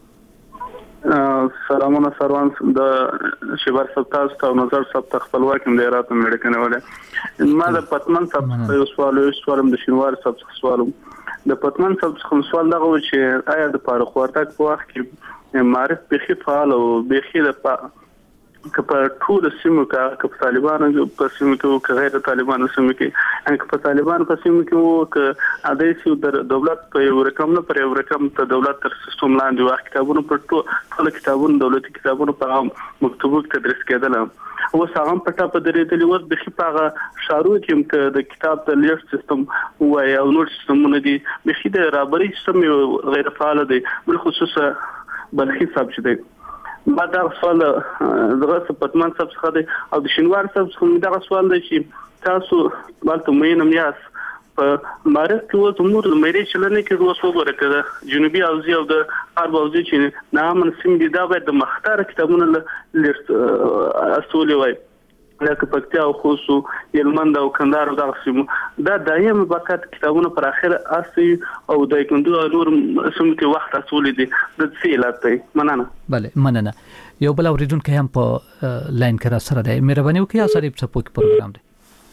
سلامونه سروان د شبر سپتاز ته نظر سپت خپلواک هم دی راته مړ کنه وله ما د پتمن سپت یو سوال یو سوالم د شینوار سپت سوالم د پتمن سپت کوم سوال دغه چې آیا د فاروق وردګ په وخت کې معرف بخي فعال او بخي د که په ټول سیمو کې که په طالبانو په سیمو کې که غیر طالبانو سیمو کې ان که په طالبانو په سیمو کې وو که اده سي د دولت په یو رقم نه پر یو رقم ته دولت تر سیستم لاندې واخ کتابونو پر ټول کتابونو دولتي کتابونو په مکتوبو تدریس کېدل. اوس هغه په ټاپه درېدلی وو بخي په شارو کې که د کتاب د لیست سیستم وای او نور سیستمونه دي بخي د رابري سیستم غیر فعال دي بل خصوص بلخي صاحب شته. ما دا سوال دغه پتمن صاحب څخه دی او د شینوار صاحب څخه دا سوال دی چې تاسو مالته مې نم یاس په مارک کې وو زموږ د مېری چلنې کې اوس وګوره کړه جنوبي اوزي او د غرب اوزي چې نامن سیم دي دا باید د مختار کتابونه لیست اصول وای لکه پکتیا او خوسو هلمند او کندهار او دغه سیمو دا دایم بقات کتابونه پر اخر اسی او د کندو نور سم کې وخت اصول دي د سیلات دی. مننه. بله مننه. یو بل اوریدونکی هم په لاین کې را سره دی. مهرباني وکړئ ازادي په څپو کې پروګرام دی.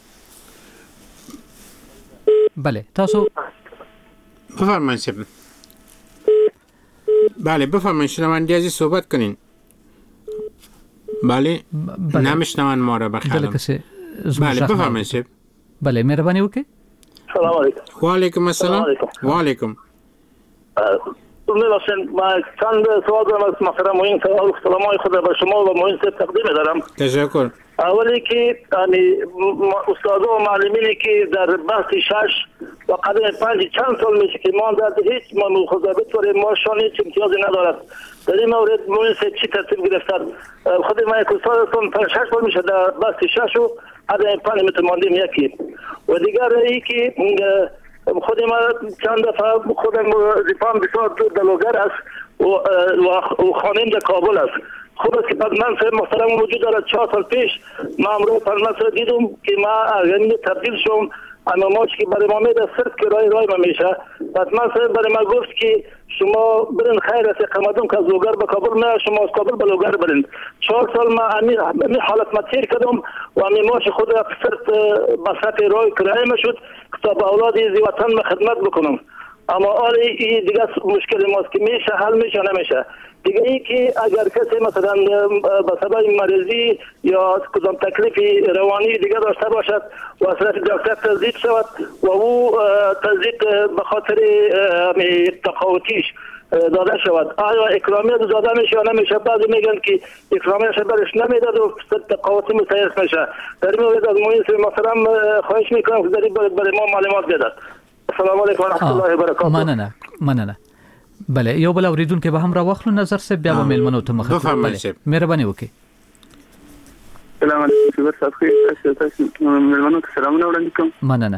بله تاسو بفرمایید. بله بفرمایید شنونده عزیز صحبت کنین. بله نمیشنون ما را بخیرم. بله بفرمایید. بله مهربانی وکړئ. سلام علیکم. و علیکم السلام. و علیکم. می‌بخشید ما چند سوال دارم از محترم معین سلام سلامای خود به شما و معین صاحب تقدیم دارم. تشکر. اولی که یعنی استادا و معلمینی که در بحث شش و قدم پنج چند سال میشه که ما در هیچ مخاطبت طور ما شان هیچ امتیازی ندارد. در این مورد معین صاحب چی ترتیب گرفتن؟ خود ما یک استاد هستم پنج شش سال میشه در بحث شش و قدم پنج متماندیم یکی و دیگر ای که خود ما چند دفعه خودم رفاهم بسیار دلوگر است و خانم در کابل است. خود است که من سه محترم وجود دارد چهار سال پیش ما امروز پرمسر دیدم که ما اگرین تبدیل شم اما ماش که برای ما میده صرف که رای رای ما میشه بعد من سه برای ما گفت که شما برین خیر است قمدون که از لوگر به کابل نه شما از کابل به لوگر برین چهار سال ما امی حالت ما تیر کردم و امی ماش خود صرف بسط رای کرایه ما شد که تا به اولاد زی وطن ما خدمت بکنم اما آل این دیگه مشکل ماست که میشه حل میشه نمیشه دیگه ای که اگر کسی مثلا به سبب مریضی یا کدام تکلیف روانی دیگه داشته باشد و از طرف دکتر تزدید شود و او تزدید به خاطر تقاوتیش داده شود آیا اکرامیت داده میشه یا نمیشه بعضی میگن که اکرامیت برش نمیداد و تقاوتی مستحق میشه در این مورد از معین صاحب محترم خواهش میکنم که در این برای ما معلومات بدهد. السلام علیکم و رحمت الله و برکاته. مننه مننه. بله یو بل اوریدونکو به هم را واخلو نظر سه بیا به میلمنو ته مخه بله مهرباني وکړئ. سلام علیکم شبر صاحب خیر تاسو میلمنو ته سلامونه وړاندې کوم. مننه.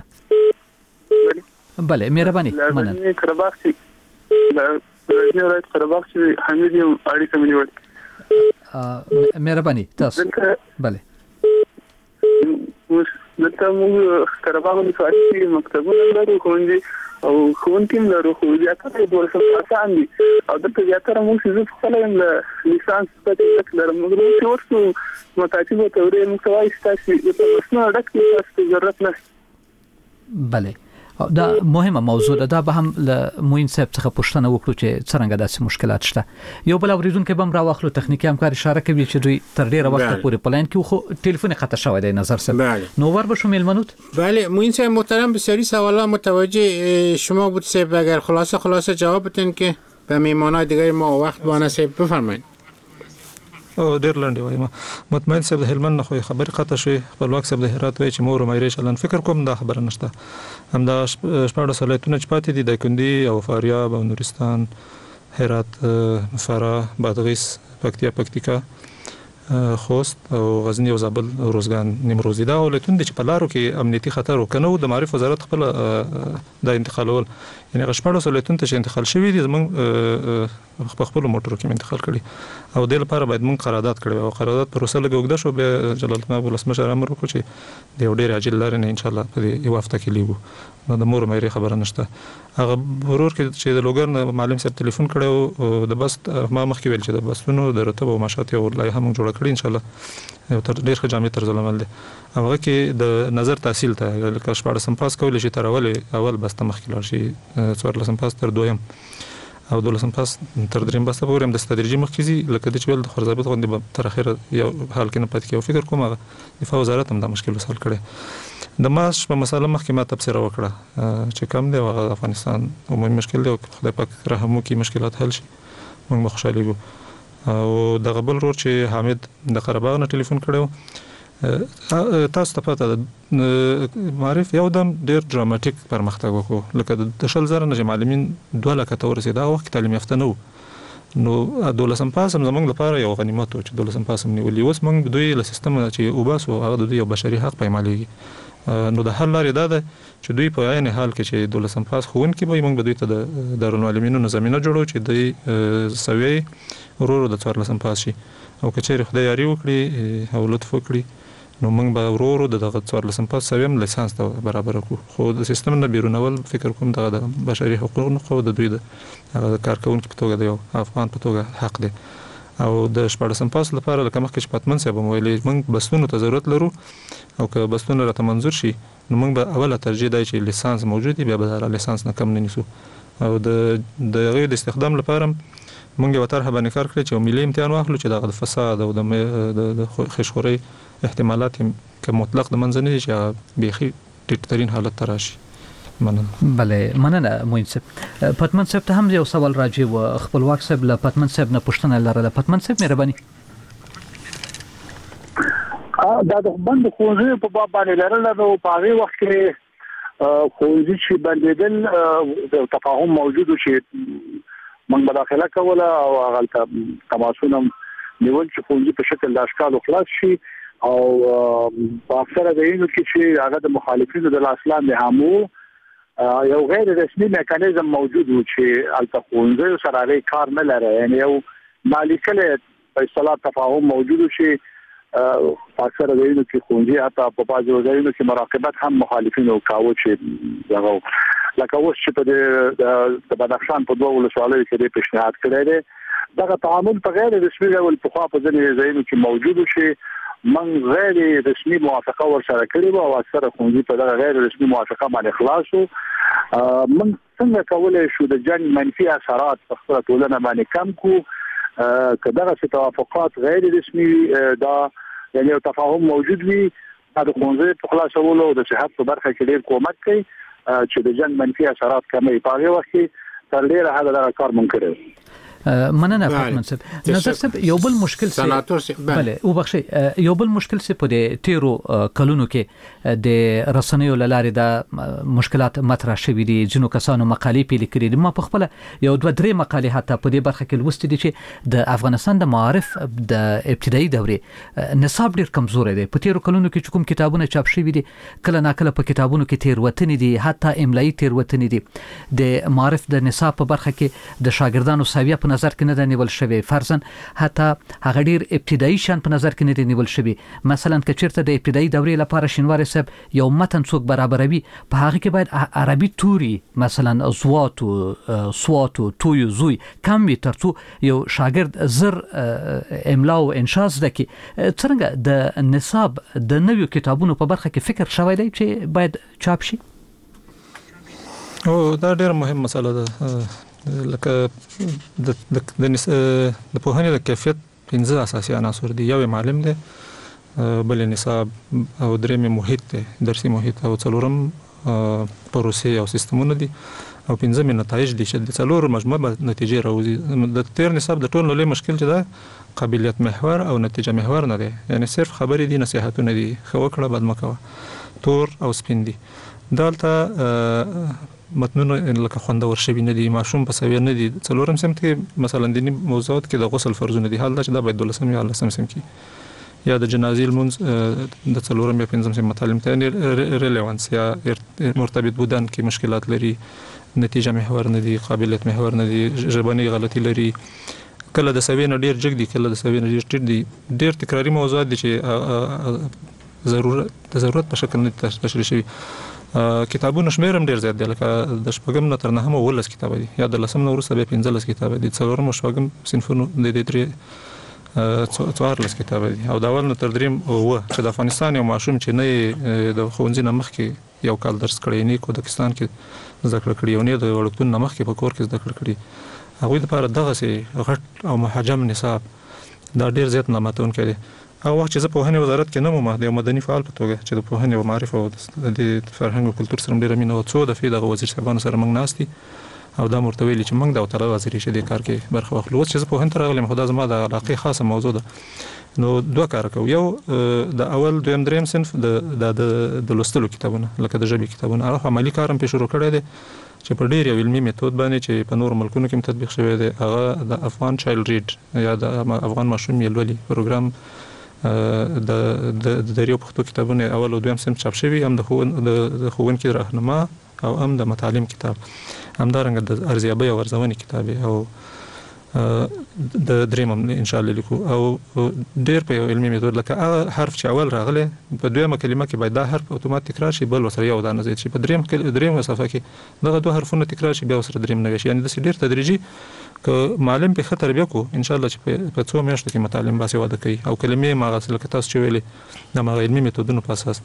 بله مهرباني مننه. قرباق چې د ولایت قرباق چې حمید یو اړیکه مې نیول. مهرباني تاسو. بله. دلته موږ قرباق د فارسی مکتبونه لرو کوم او کوم لرو خو زیاتره د ورسره آسان دي او دلته زیاتره موږ چې خپل د لیسانس په تک لرم موږ چې ورته متعصب ته ورې موږ وایي چې تاسو د پرسنل ډک تاسو ضرورت نه. بله دا مهمه موضوع ده. دا به هم له موین صاحب څخه پوښتنه وکړو چې څنګه داسې مشکلات شته. یو بل اوریدونکو به هم راوخلو تخنیکی همکار اشاره کوي چې دوی تر ډیره وخت پورې پلاین کې خو ټلیفون خطا شوی دی نظر صاحب. نو ور به شما المنوت. بله موین صاحب محترم بسیاری سوالا متوجه شما بود صاحب. اگر خلاصه خلاصه جواب بدین که به میهمانای دیگر ما وقت بانه صاحب بفرمایید. او ډیر لاندې وایم مطمئن صاحب د هلمند نه خو خبر قطع شي خپلواک صاحب د هرات وای چې مور مایری شلن فکر کوم دا خبره نشته. هم دا شپږ ولایتونه چې پاتې دي د کندي او فاریاب او نورستان هرات فراه بادغیس پکتیا پکتیکا خوست او غزنی او زابل او روزګان نیمروزی دا ولایتونه چې په لارو کې امنیتي خطر وکنه د معرف وزارت خپل د انتقالول یعنی غشپړو ولایتونه چې انتقال شوی دي زمون په خپل موټرو کې انتقال کړي او د لپاره باید مون قرارداد کړو او قرارداد پروسه لګوګده شو به جلال الله ولسمشر امر وکړي چې د ډیر عاجل لارې نه ان شاء الله په یو هفته کې لیږو نو د مور مېری خبره نشته. هغه ورور کې چې د لوګر معلم صاحب ټلیفون کړو د بس ما مخکې ویل چې د بسونو د رتب او ماشات او لای هم جوړ کړی ان شاء الله یو تر ډیر ښه جامع طرز عمل دی. هغه کې د نظر تحصیل ته لکه شپږ سم پاس کول شي تر اول اول بس ته مخکې لار شي څوار لسم پاس تر دویم او دولسم پاس تر دریم بس ته پورې هم د تدریجي مخکې لکه د چویل د خرزابط غونډه تر اخره یو حال کې نه پاتې کیو. فکر کوم هغه دفاع وزارت هم دا مشکل وسل کړي. د ماش په مسله مخکې ما تفسیر وکړه چې کم دی او افغانستان عمومي مشکل دی او خدای پاک رحم وکړي مشکلات حل شي موږ خوشاله یو. او د غبل رور چې حامد د قرهباغ نه ټلیفون کړو تاسو ته پته ده معرف یو دم ډیر ډراماتیک پرمختګ وکړو لکه د شل زره نه معلمین دوه لکه ته ورسېد دا وخت تعلیم یافته نه نو دولسم پاس هم زمونږ لپاره یو غنیمت و چې دولسم پاس هم نیولې. اوس موږ دوی له سیستم چې وباسو هغه د دوی یو بشري حق پېمالېږي. نو د حل لارې دا ده چې دوی په عین حال کې چې دولسم پاس ښوونکي به موږ به دوی ته د دارالمعلمینو زمینه جوړو چې دوی سوي ورور د څوارلسم پاس شي او که چیرې خدای یاري وکړي او لطف وکړي نو موږ به ورور د دغه څوارلسم پاس سویم لیسانس ته برابر کړو. خو د سیستم نه بیرونول فکر کوم دغه د بشري حقوقو خو د دوی د کارکونکو په توګه د یو افغان په توګه حق دی. او د شپږم پاس لپاره لکه مخکې چې پاتمن صاحب ویلي موږ بسونو ته ضرورت لرو او که بسونه راته منظور شي نو موږ به اوله ترجیح دی چې لیسانس موجود وي بیا به د لیسانس نه کم نه نیسو. او د د غیر د استخدام لپاره موږ یو طرحه باندې کار کړی چې ملي امتحان واخلو چې د فساد او د خشخوري احتمالات که مطلق د منځ نه شي بيخي ټیټ ترين حالت تراشي. مننه. بله مننه موین صاحب. پتمن صاحب ته هم یو سوال راځي او خپلواک صاحب له پتمن صاحب نه پوښتنه لرله. پتمن صاحب مهرباني. دا د بند خوځې په باب باندې لرله نو په هغه وخت کې خوځې چې باندې د تفاهم موجود شي موږ مداخله کوله او هغه تماسونه نیول چې خوځې په شکل د اشکال خلاص شي او په اکثره دینو کې چې هغه د مخالفینو د اسلام د هامو یو غیر رسمي میکانیزم موجود و چې التخونځ سره لري کار نه لري یعنی یو مالکله په اصطلاح تفاهم موجود شي اکثر دینو کې خونځي حتی په بعضو ځایونو کې مراقبت هم مخالفینو کاوه چې دغه لکه اوس چې په د بدخشان په دوه ولسوالیو کې پیشنهاد کړی دی دغه تعامل په غیر رسمي ډول په خوا په ځینې ځایونو کې موجود شي من غیر رسمي موافقه ورسره کړې و او اکثر خونځي په دغه غیر رسمي موافقه باندې خلاصو. من څنګه کولای شو د جنگ منفي اثرات په خپل ټولنه باندې کم کو که دغه توافقات غیر رسمي دا یعنی تفاهم موجود وي د خونځي په خلاصولو د صحت په برخه کې ډیر کومک کوي چې د جنگ منفي اثرات کمې پاره وخت تر ډیره حد دا کار ممکن دی. مننه پاتمن صاحب. نظر صاحب یو بل مشکل سي بله او بخشي یو بل مشکل سي په دې تیرو کلونو کې د رسنیو لارې د مشکلات مطرح شوي دي. جنو کسانو مقالې پیل کړي دي. ما په خپل یو دوه درې مقالې حتی په دې برخه کې لوستې دي چې د افغانستان د معارف د ابتدایي دورې نصاب ډیر کمزور دی. په تیرو کلونو کې کوم کتابونه چاپ شوي دي کله ناکله په کتابونو کې تیر وتنې دي حتی املایي تیر وتنې دي. د معارف د نصاب په برخه کې د شاګردانو ساویه په نظر کې نه دی نیول شوی. فرضاً حتی هغه ډیر ابتدایي شان په نظر کې نه دی نیول شوی. مثلا که چیرته د ابتدایي دورې لپاره شینواری صاحب یو متن څوک برابروي په هغه کې باید عربي توري مثلا زواتو سواتو توي زوي کم وي ترڅو یو شاګرد زر املا او انشاء زده کی. څنګه د نصاب د نویو کتابونو په برخه کې فکر شوی دی چې باید چاپ شي؟ او دا ډېر مهم مسله ده لکه د د د پوهنې د کیفیت پنځه اساسي عناصر دي. یو معلم دی، بل نصاب او درېم محیط دی، درسي محیط، او څلورم پروسې او سیستمونه دي، او پنځم نتایج دي چې د څلورو مجموعه به نتیجې راوځي. د تیر نصاب د ټولو لوی مشکل چې ده قابلیت محور او نتیجه محور نه دی، یعنی صرف خبرې دي، نصیحتونه دي، ښه وکړه بد مه کوه، تور او سپین دي. دلته متنونه لکه خوندور شوي نه دي، ماشوم په سویه نه دي. څلورم صنف کې مثلا دیني موضوعات کې د غسل فرضونه دي، حال دا چې دا باید دولسم یا لسم صنف کې، یا د جنازې لمونځ د څلورم یا پنځم صنف مطالب ته یعنې ریلیونس یا مرتبط بودن کې مشکلات لري، نتیجه محور نه دي، قابلیت محور نه دي، ژبنۍ غلطي لري، کله د سویې نه ډېر جګ دي، کله د سویې نه ډېر ټیټ دي. ډېر تکراري موضوعات دي چې ضرورت د ضرورت په شکل نه تشریح شوي. کتابونه شمېر هم ډېر زیات دی، لکه د شپږم نه تر نهم اوولس کتابه دي، یا د لسم نه وروسته بیا پنځلس کتابه دي، څلورم او شپږم صنفونو د دې درې څوارلس کتابه دي، او د اول نه تر درېیم اووه. چې د افغانستان یو ماشوم چې نه یې د ښوونځي نه مخکې یو کال درس کړی، نه یې کودکستان کې زده کړه کړې، او نه یې د وړکتون نه مخکې په کور کې زده کړه کړې، هغوی دپاره دغسې غټ او محجم نصاب دا ډېر زیات ناماتونکی دی. هغه وخت چې زه پوهنې وزارت کې نه وم، د یو مدني فعال په توګه چې د پوهنې او معارف او د فرهنګ او کلتور سره ډېره مینه وه، څو دفعې دغه وزیر صاحبانو سره موږ ناست دي او دا مو ورته ویلي چې موږ د داوطلبه وزیري چې دې کار کې برخه واخلو. اوس چې زه پوهنې ته راغلی یم، خو دا زما د علاقې خاصه موضوع ده، نو دوه کاره کوو. یو د اول دویم درېیم صنف د د لوستلو کتابونه لکه د ژبې کتابونه، هغه عملي کار هم پرې شروع کړی دی چې په ډېر یو علمي میتود باندې چې په نورو ملکونو کې هم تطبیق شوی دی. هغه د افغان چایلډ ریډ یا د افغان ماشوم یې لولي پروګرام د د دریو پښتو کتابونه اول او دویم صنف چاپ شوي، هم د ښوونکي راهنما او هم د متعلم کتاب، همدارنګه د ارزیابۍ او ارزونې کتاب او د دریم هم انشاءالله لیکو، او ډېر په یو علمي میتود لکه هغه حرف چې اول راغلی په دویمه کلمه کې باید دا حرف اتومات تکرار شي، بل ورسره یو دانه زیات شي، په دریم دریم صفحه کې دغه دوه حرفونه تکرار شي، بیا ورسره دریم نوی شي. یعنې داسې ډېر تدریجي که معلم په ښه تربیه کړو انشاءالله چې په څو میاشتو کې متعلم باسواده کوي، او کلمې هم هغسې لکه تاسو چې ویلې د هماغه علمي میتودونو په اساس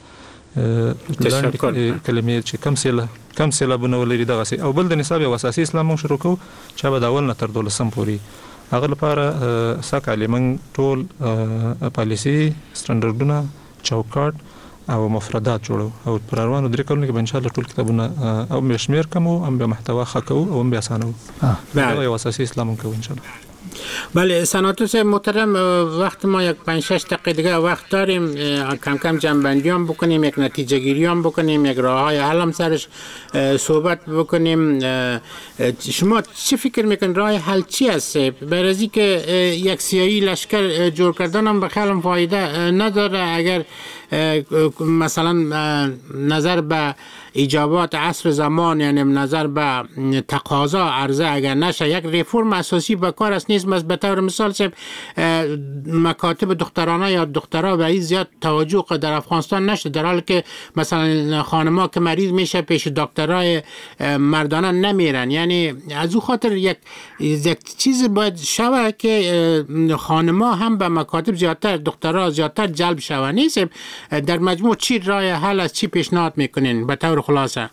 کلمې چې کم سیله کم سیلابونه ولري دغسې. او بل د نصاب یو اساسي اصلاح موږ شروع کوو چې به د اول نه تر دولسم پورې، هغه لپاره سږ کال موږ ټول پالیسي، سټنډرډونه، چوکاټ او مفردات جوړو، او پر روانو درې کلونو کې به انشاءالله ټول کتابونه او بیا شمېر کم وو، هم بیا محتوا ښه کوو، او هم بیا اسانه وو. دا یو اساسي اصلاح موږ کوو انشاءالله. بله سناتور صاحب محترم، وقت ما یک پنج شش دقیقه دیگه وقت داریم، کم کم جنبندی هم بکنیم، یک نتیجه گیری هم بکنیم، یک راه های حل هم سرش صحبت بکنیم. شما چه فکر میکنید راه حل چی است؟ برای که یک سیاهی لشکر جور کردن هم به خیلی فایده نداره، اگر مثلا نظر به ایجابات عصر زمان، یعنی نظر به تقاضا عرضه اگر نشه، یک ریفرم اساسی به کار است نیست. به طور مثال صاحب مکاتب دخترانه یا دخترها به این زیاد توجه در افغانستان نشده، در حالی که مثلا خانم‌ها که مریض میشه پیش دکترای مردانه نمیرن. یعنی از او خاطر یک یک چیز باید شوه که خانم‌ها هم به مکاتب زیادتر، دخترها زیادتر جلب شوه. نیست در مجموع چی راه حل است، چی پیشنهاد میکنین به طور خلاصه؟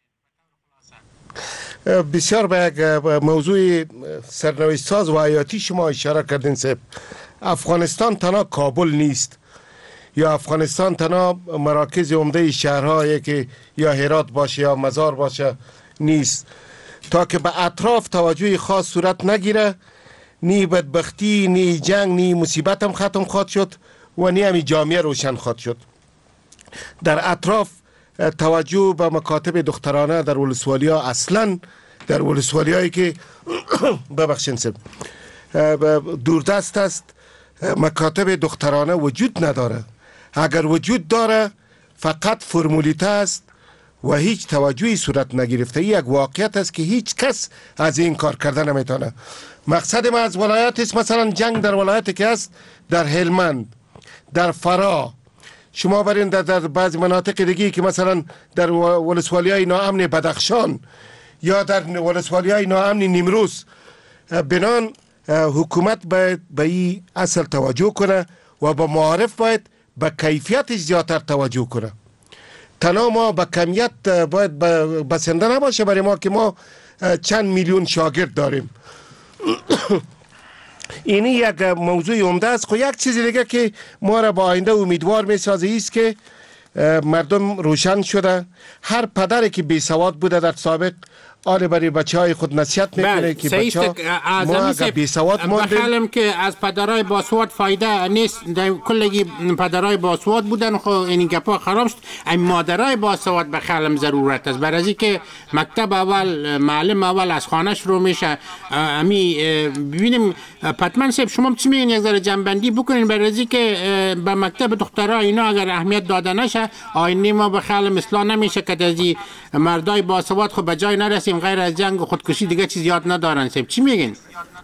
بسیار به یک موضوع سرنوشت ساز و حیاتی شما اشاره کردین صاحب. افغانستان تنها کابل نیست، یا افغانستان تنها مراکز عمده شهرهایی که یا هرات باشه یا مزار باشه نیست. تا که به اطراف توجه خاص صورت نگیره، نی بدبختی، نی جنگ، نی مصیبت هم ختم خواهد شد و نی همی جامعه روشن خواهد شد. در اطراف توجه به مکاتب دخترانه در ولسوالی ها، اصلا در ولسوالی هایی که ببخشین سب دوردست است مکاتب دخترانه وجود نداره. اگر وجود داره فقط فرمولیته است و هیچ توجهی صورت نگرفته. یک واقعیت است که هیچ کس از این کار کرده نمیتونه. مقصد ما از ولایت است، مثلا جنگ در ولایتی که است، در هلمند، در فرا، شما برین در, در بعضی مناطق دیگه که مثلا در ولسوالی های ناامن بدخشان یا در ولسوالی های ناامن نیمروز، بنان حکومت باید به این اصل توجه کنه و با معارف باید به کیفیتش زیادتر توجه کنه. تنها ما به کمیت باید بسنده نباشه برای ما که ما چند میلیون شاگرد داریم. اینی یک موضوع عمده است. خب یک چیز دیگه که ما را با آینده امیدوار میسازه است که مردم روشن شده. هر پدری که بی سواد بوده در سابق آره برای بچه های خود نصیحت میکنه که بچه ها ما اگر بی سواد ماندیم. بخیلم که از پدرای باسواد فایده نیست، کلگی پدرای باسواد بودن خو این گپا خراب شد. این مادرای باسواد بخیلم ضرورت است، برای از که مکتب اول معلم اول از خانه شروع میشه. امی ببینیم پتمن صاحب شما چی میگین، یک ذره جنبندی بکنین برای از که به مکتب دخترها اینا اگر اهمیت داده نشه آینده ما بخیلم اصلاح نمیشه که از مردای باسواد خو به جای نرسیم غیر از جنگ و خودکشی دیگه چیز یاد ندارن. صاحب چی میگین؟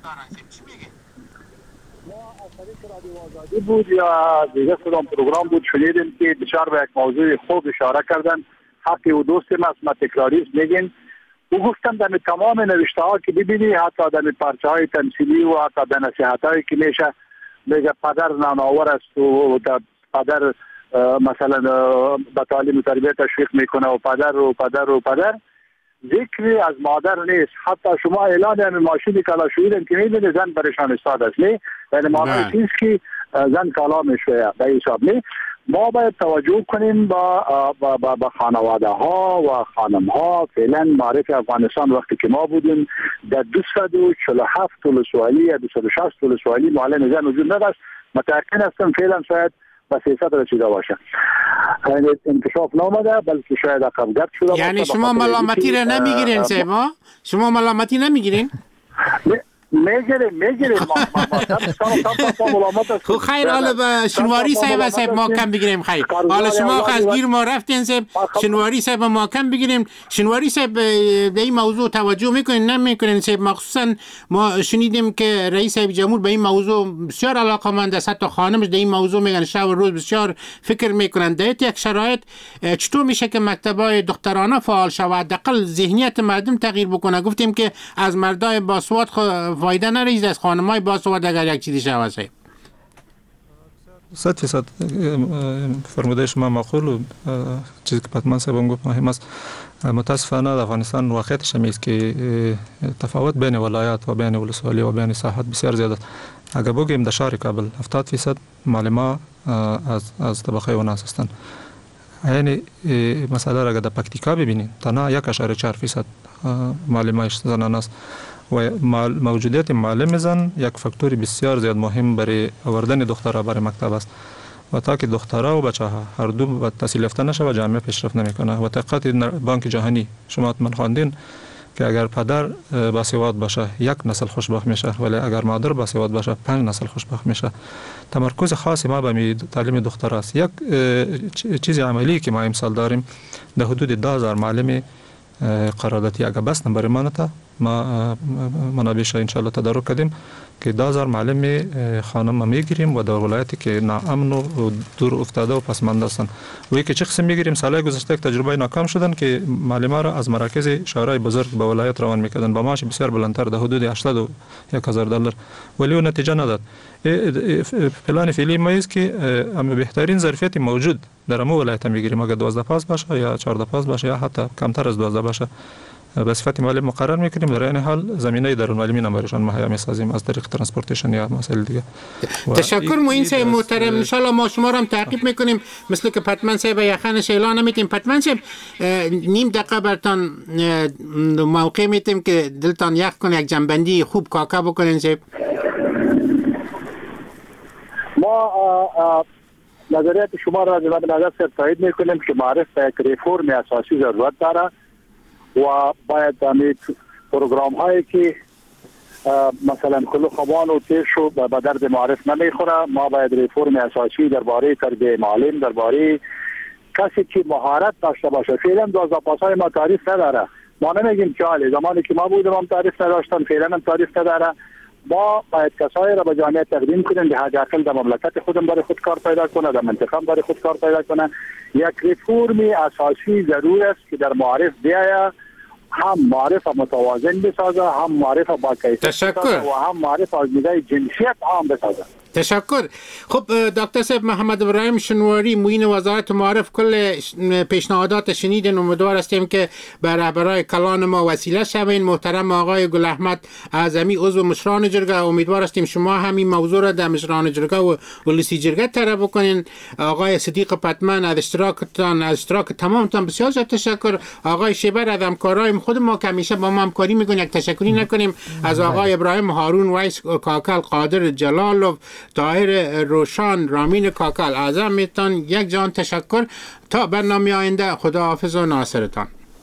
بود یا دیگه کدام پروگرام بود شنیدیم که بسیار به یک موضوع خوب اشاره کردن. حقی و دوست ما اسم تکراریست میگین و گفتم در تمام نوشته ها که ببینی حتی در پرچه های تمثیلی و حتی در نصیحت هایی که میشه میگه پدر نانآور است و پدر مثلا به تعلیم و تربیت تشویق میکنه و پدر و پدر و پدر ذکری از مادر نیست. حتی شما اعلان همین ماشینی کلاشویی که میبینی زن برشان استاد است نه، یعنی معنی چیز که زن کالا میشه به حساب نه. ما باید توجه کنیم با با, با, با خانواده ها و خانم ها. فعلا معرف افغانستان وقتی که ما بودیم در دویست و چهل و هفت ولسوالی یا دویست و شصت ولسوالی معلم زن وجود نداشت. متأکد هستم فعلا شاید به سیاست رسیده باشه. یعنی انکشاف نامده بلکه شاید عقب‌گرد شده. یعنی شما ملامتی را نمیگیرین صاحب؟ شما ملامتی نمیگیرین؟ میگیریم میگیریم خب خیر، حالا به شنواری صاحب صاحب ما کم بگیریم. خیر حالا شما از گیر ما رفتین صاحب، شنواری صاحب ما کم بگیریم. شنواری صاحب به این موضوع توجه میکنین نمیکنین صاحب؟ مخصوصا ما شنیدیم که رئیس صاحب جمهور به این موضوع بسیار علاقه‌مند است، حتی خانمش در این موضوع میگن شب و روز بسیار فکر میکنن. در یک شرایط چطور میشه که مکتبای دخترانه فعال شود، حداقل ذهنیت مردم تغییر بکنه؟ گفتیم که از مردای باسواد فایده نریز، از خانمای باسواد اگر یک چیزی شود صاحب. صد فیصد فرموده شما معقول و چیزی که پتمن صاحب گفت مهم است. متاسفانه در افغانستان واقعیتش هم است که تفاوت بین ولایات و بین ولسوالی و بین ساحات بسیار زیاد است. اگر بگیم در شهر کابل هفتاد فیصد معلمان از از طبقه وناس هستند. یعنی مثلا اگر در پکتیکا ببینیم تنها یک اشاره چهار فیصد معلمای زنان است و موجودیت معلم زن یک فاکتور بسیار زیاد مهم برای آوردن دخترها برای مکتب است و تا که دخترها و بچه‌ها هر دو به تحصیل یافته نشه و جامعه پیشرفت نمیکنه. و تحقیقات بانک جهانی شما حتما خواندین که اگر پدر باسواد باشه یک نسل خوشبخت میشه، ولی اگر مادر باسواد باشه پنج نسل خوشبخت میشه. تمرکز خاصی ما به تعلیم دختر است. یک چیز عملی که ما امسال داریم در حدود ده هزار معلم قراردادی اگر بس نمبر مانتا ما منابعش ان شاء الله تدارک کردیم که ده هزار معلم خانم میگیریم و در ولایتی که ناامن و دور افتاده و پسمانده هستند. و یکی چه قسم میگیریم سال گذشته یک تجربه ناکام شدن که معلمان را از مراکز شهرهای بزرگ به ولایت روان میکردن با معاش بسیار بلندتر در حدود هشتاد و یک هزار دلار، ولی اون نتیجه نداد. پلان فعلی ما است که اما بهترین ظرفیت موجود در امو ولایت میگیریم، اگر دوازده پاس باشه یا چهارده پاس باشه یا حتی کمتر از دوازده باشه به صفت معلم مقرر میکنیم. در این حال زمینه درون‌معلمین هم برایشان مهیا میسازیم از طریق ترانسپورتیشن یا مسائل دیگه. تشکر معین صاحب محترم، ان شاء الله ما شما را هم تعقیب میکنیم مثل که پتمن صاحب یخنش اعلان میتیم. پتمن صاحب نیم دقیقه برتان موقع میتیم که دلتان یخ کنه، یک جنبندی خوب کاکا بکنین صاحب. ما نظریات شما را به نظر سر تایید میکنیم که معرف به یک ریفورم اساسی ضرورت داره و باید در پروگرام هایی که مثلا کلو خوان و تیش و به درد معرف نمیخوره، ما باید ریفورم اساسی درباره تربیه معلم، درباره کسی که مهارت داشته باشه. فعلا دوازده پاسای ما تعریف نداره. ما نمیگیم که حالی زمانی که ما بودیم هم تعریف نداشتن، فعلا هم تعریف نداره. ما باید کسایی را به جامعه تقدیم کنیم که حداقل در مملکت خودم برای خود کار پیدا کنه، در منطقه برای خود کار پیدا کنه. یک ریفورم اساسی ضرور است که در معارف بیاید هم معرف متوازن بسازه، هم معرف با کیفیت تشکر و هم معرف از نگاه جنسیت عام بسازه. تشکر. خب دکتر صاحب، محمد ابراهیم شنواری معین وزارت معارف کل پیشنهادات شنیدن، امیدوار هستیم که به رهبرای کلان ما وسیله شوین. محترم آقای گل احمد اعظمی عضو مشران جرگه، امیدوار هستیم شما همین موضوع را در مشران جرگه و ولسی جرگه طرح بکنین. آقای صدیق پتمن از اشتراکتان، از اشتراک تمامتان بسیار زیاد تشکر. آقای شیبر از همکارای خود ما که همیشه با ما همکاری میکنن، یک تشکری نکنیم از آقای ابراهیم هارون ویس کاکل، قادر جلالوف، طاهر روشان، رامین کاکل، اعظمتان یک جان تشکر. تا برنامه آینده، خداحافظ و ناصرتان.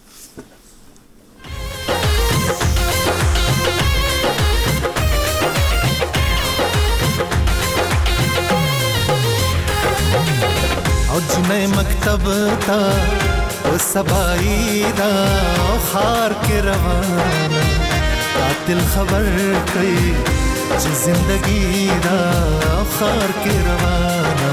او جنه مکتب تا و سبایی دا خار کے روانا قاتل خبر کئی چی زندگی دا خار کے روانا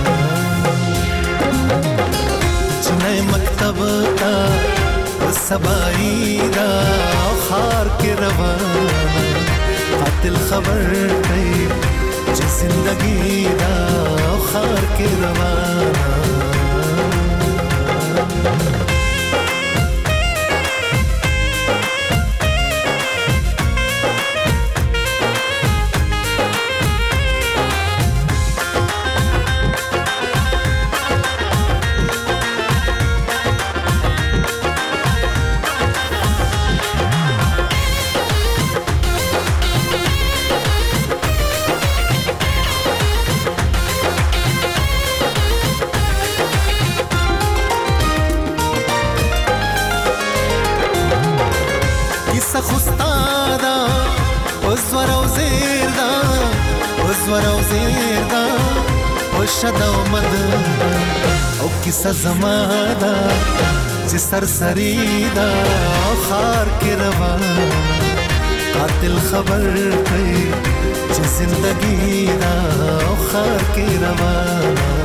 جنه مکتب تا و سبایی دا خار کے روانا قاتل خبر کئی چی زندگی دا خار کے روانا شدا مد او کیسه زمادا چې سرسری دا خار کې روان قاتل خبر کوي چې زندگی دا خار کې روان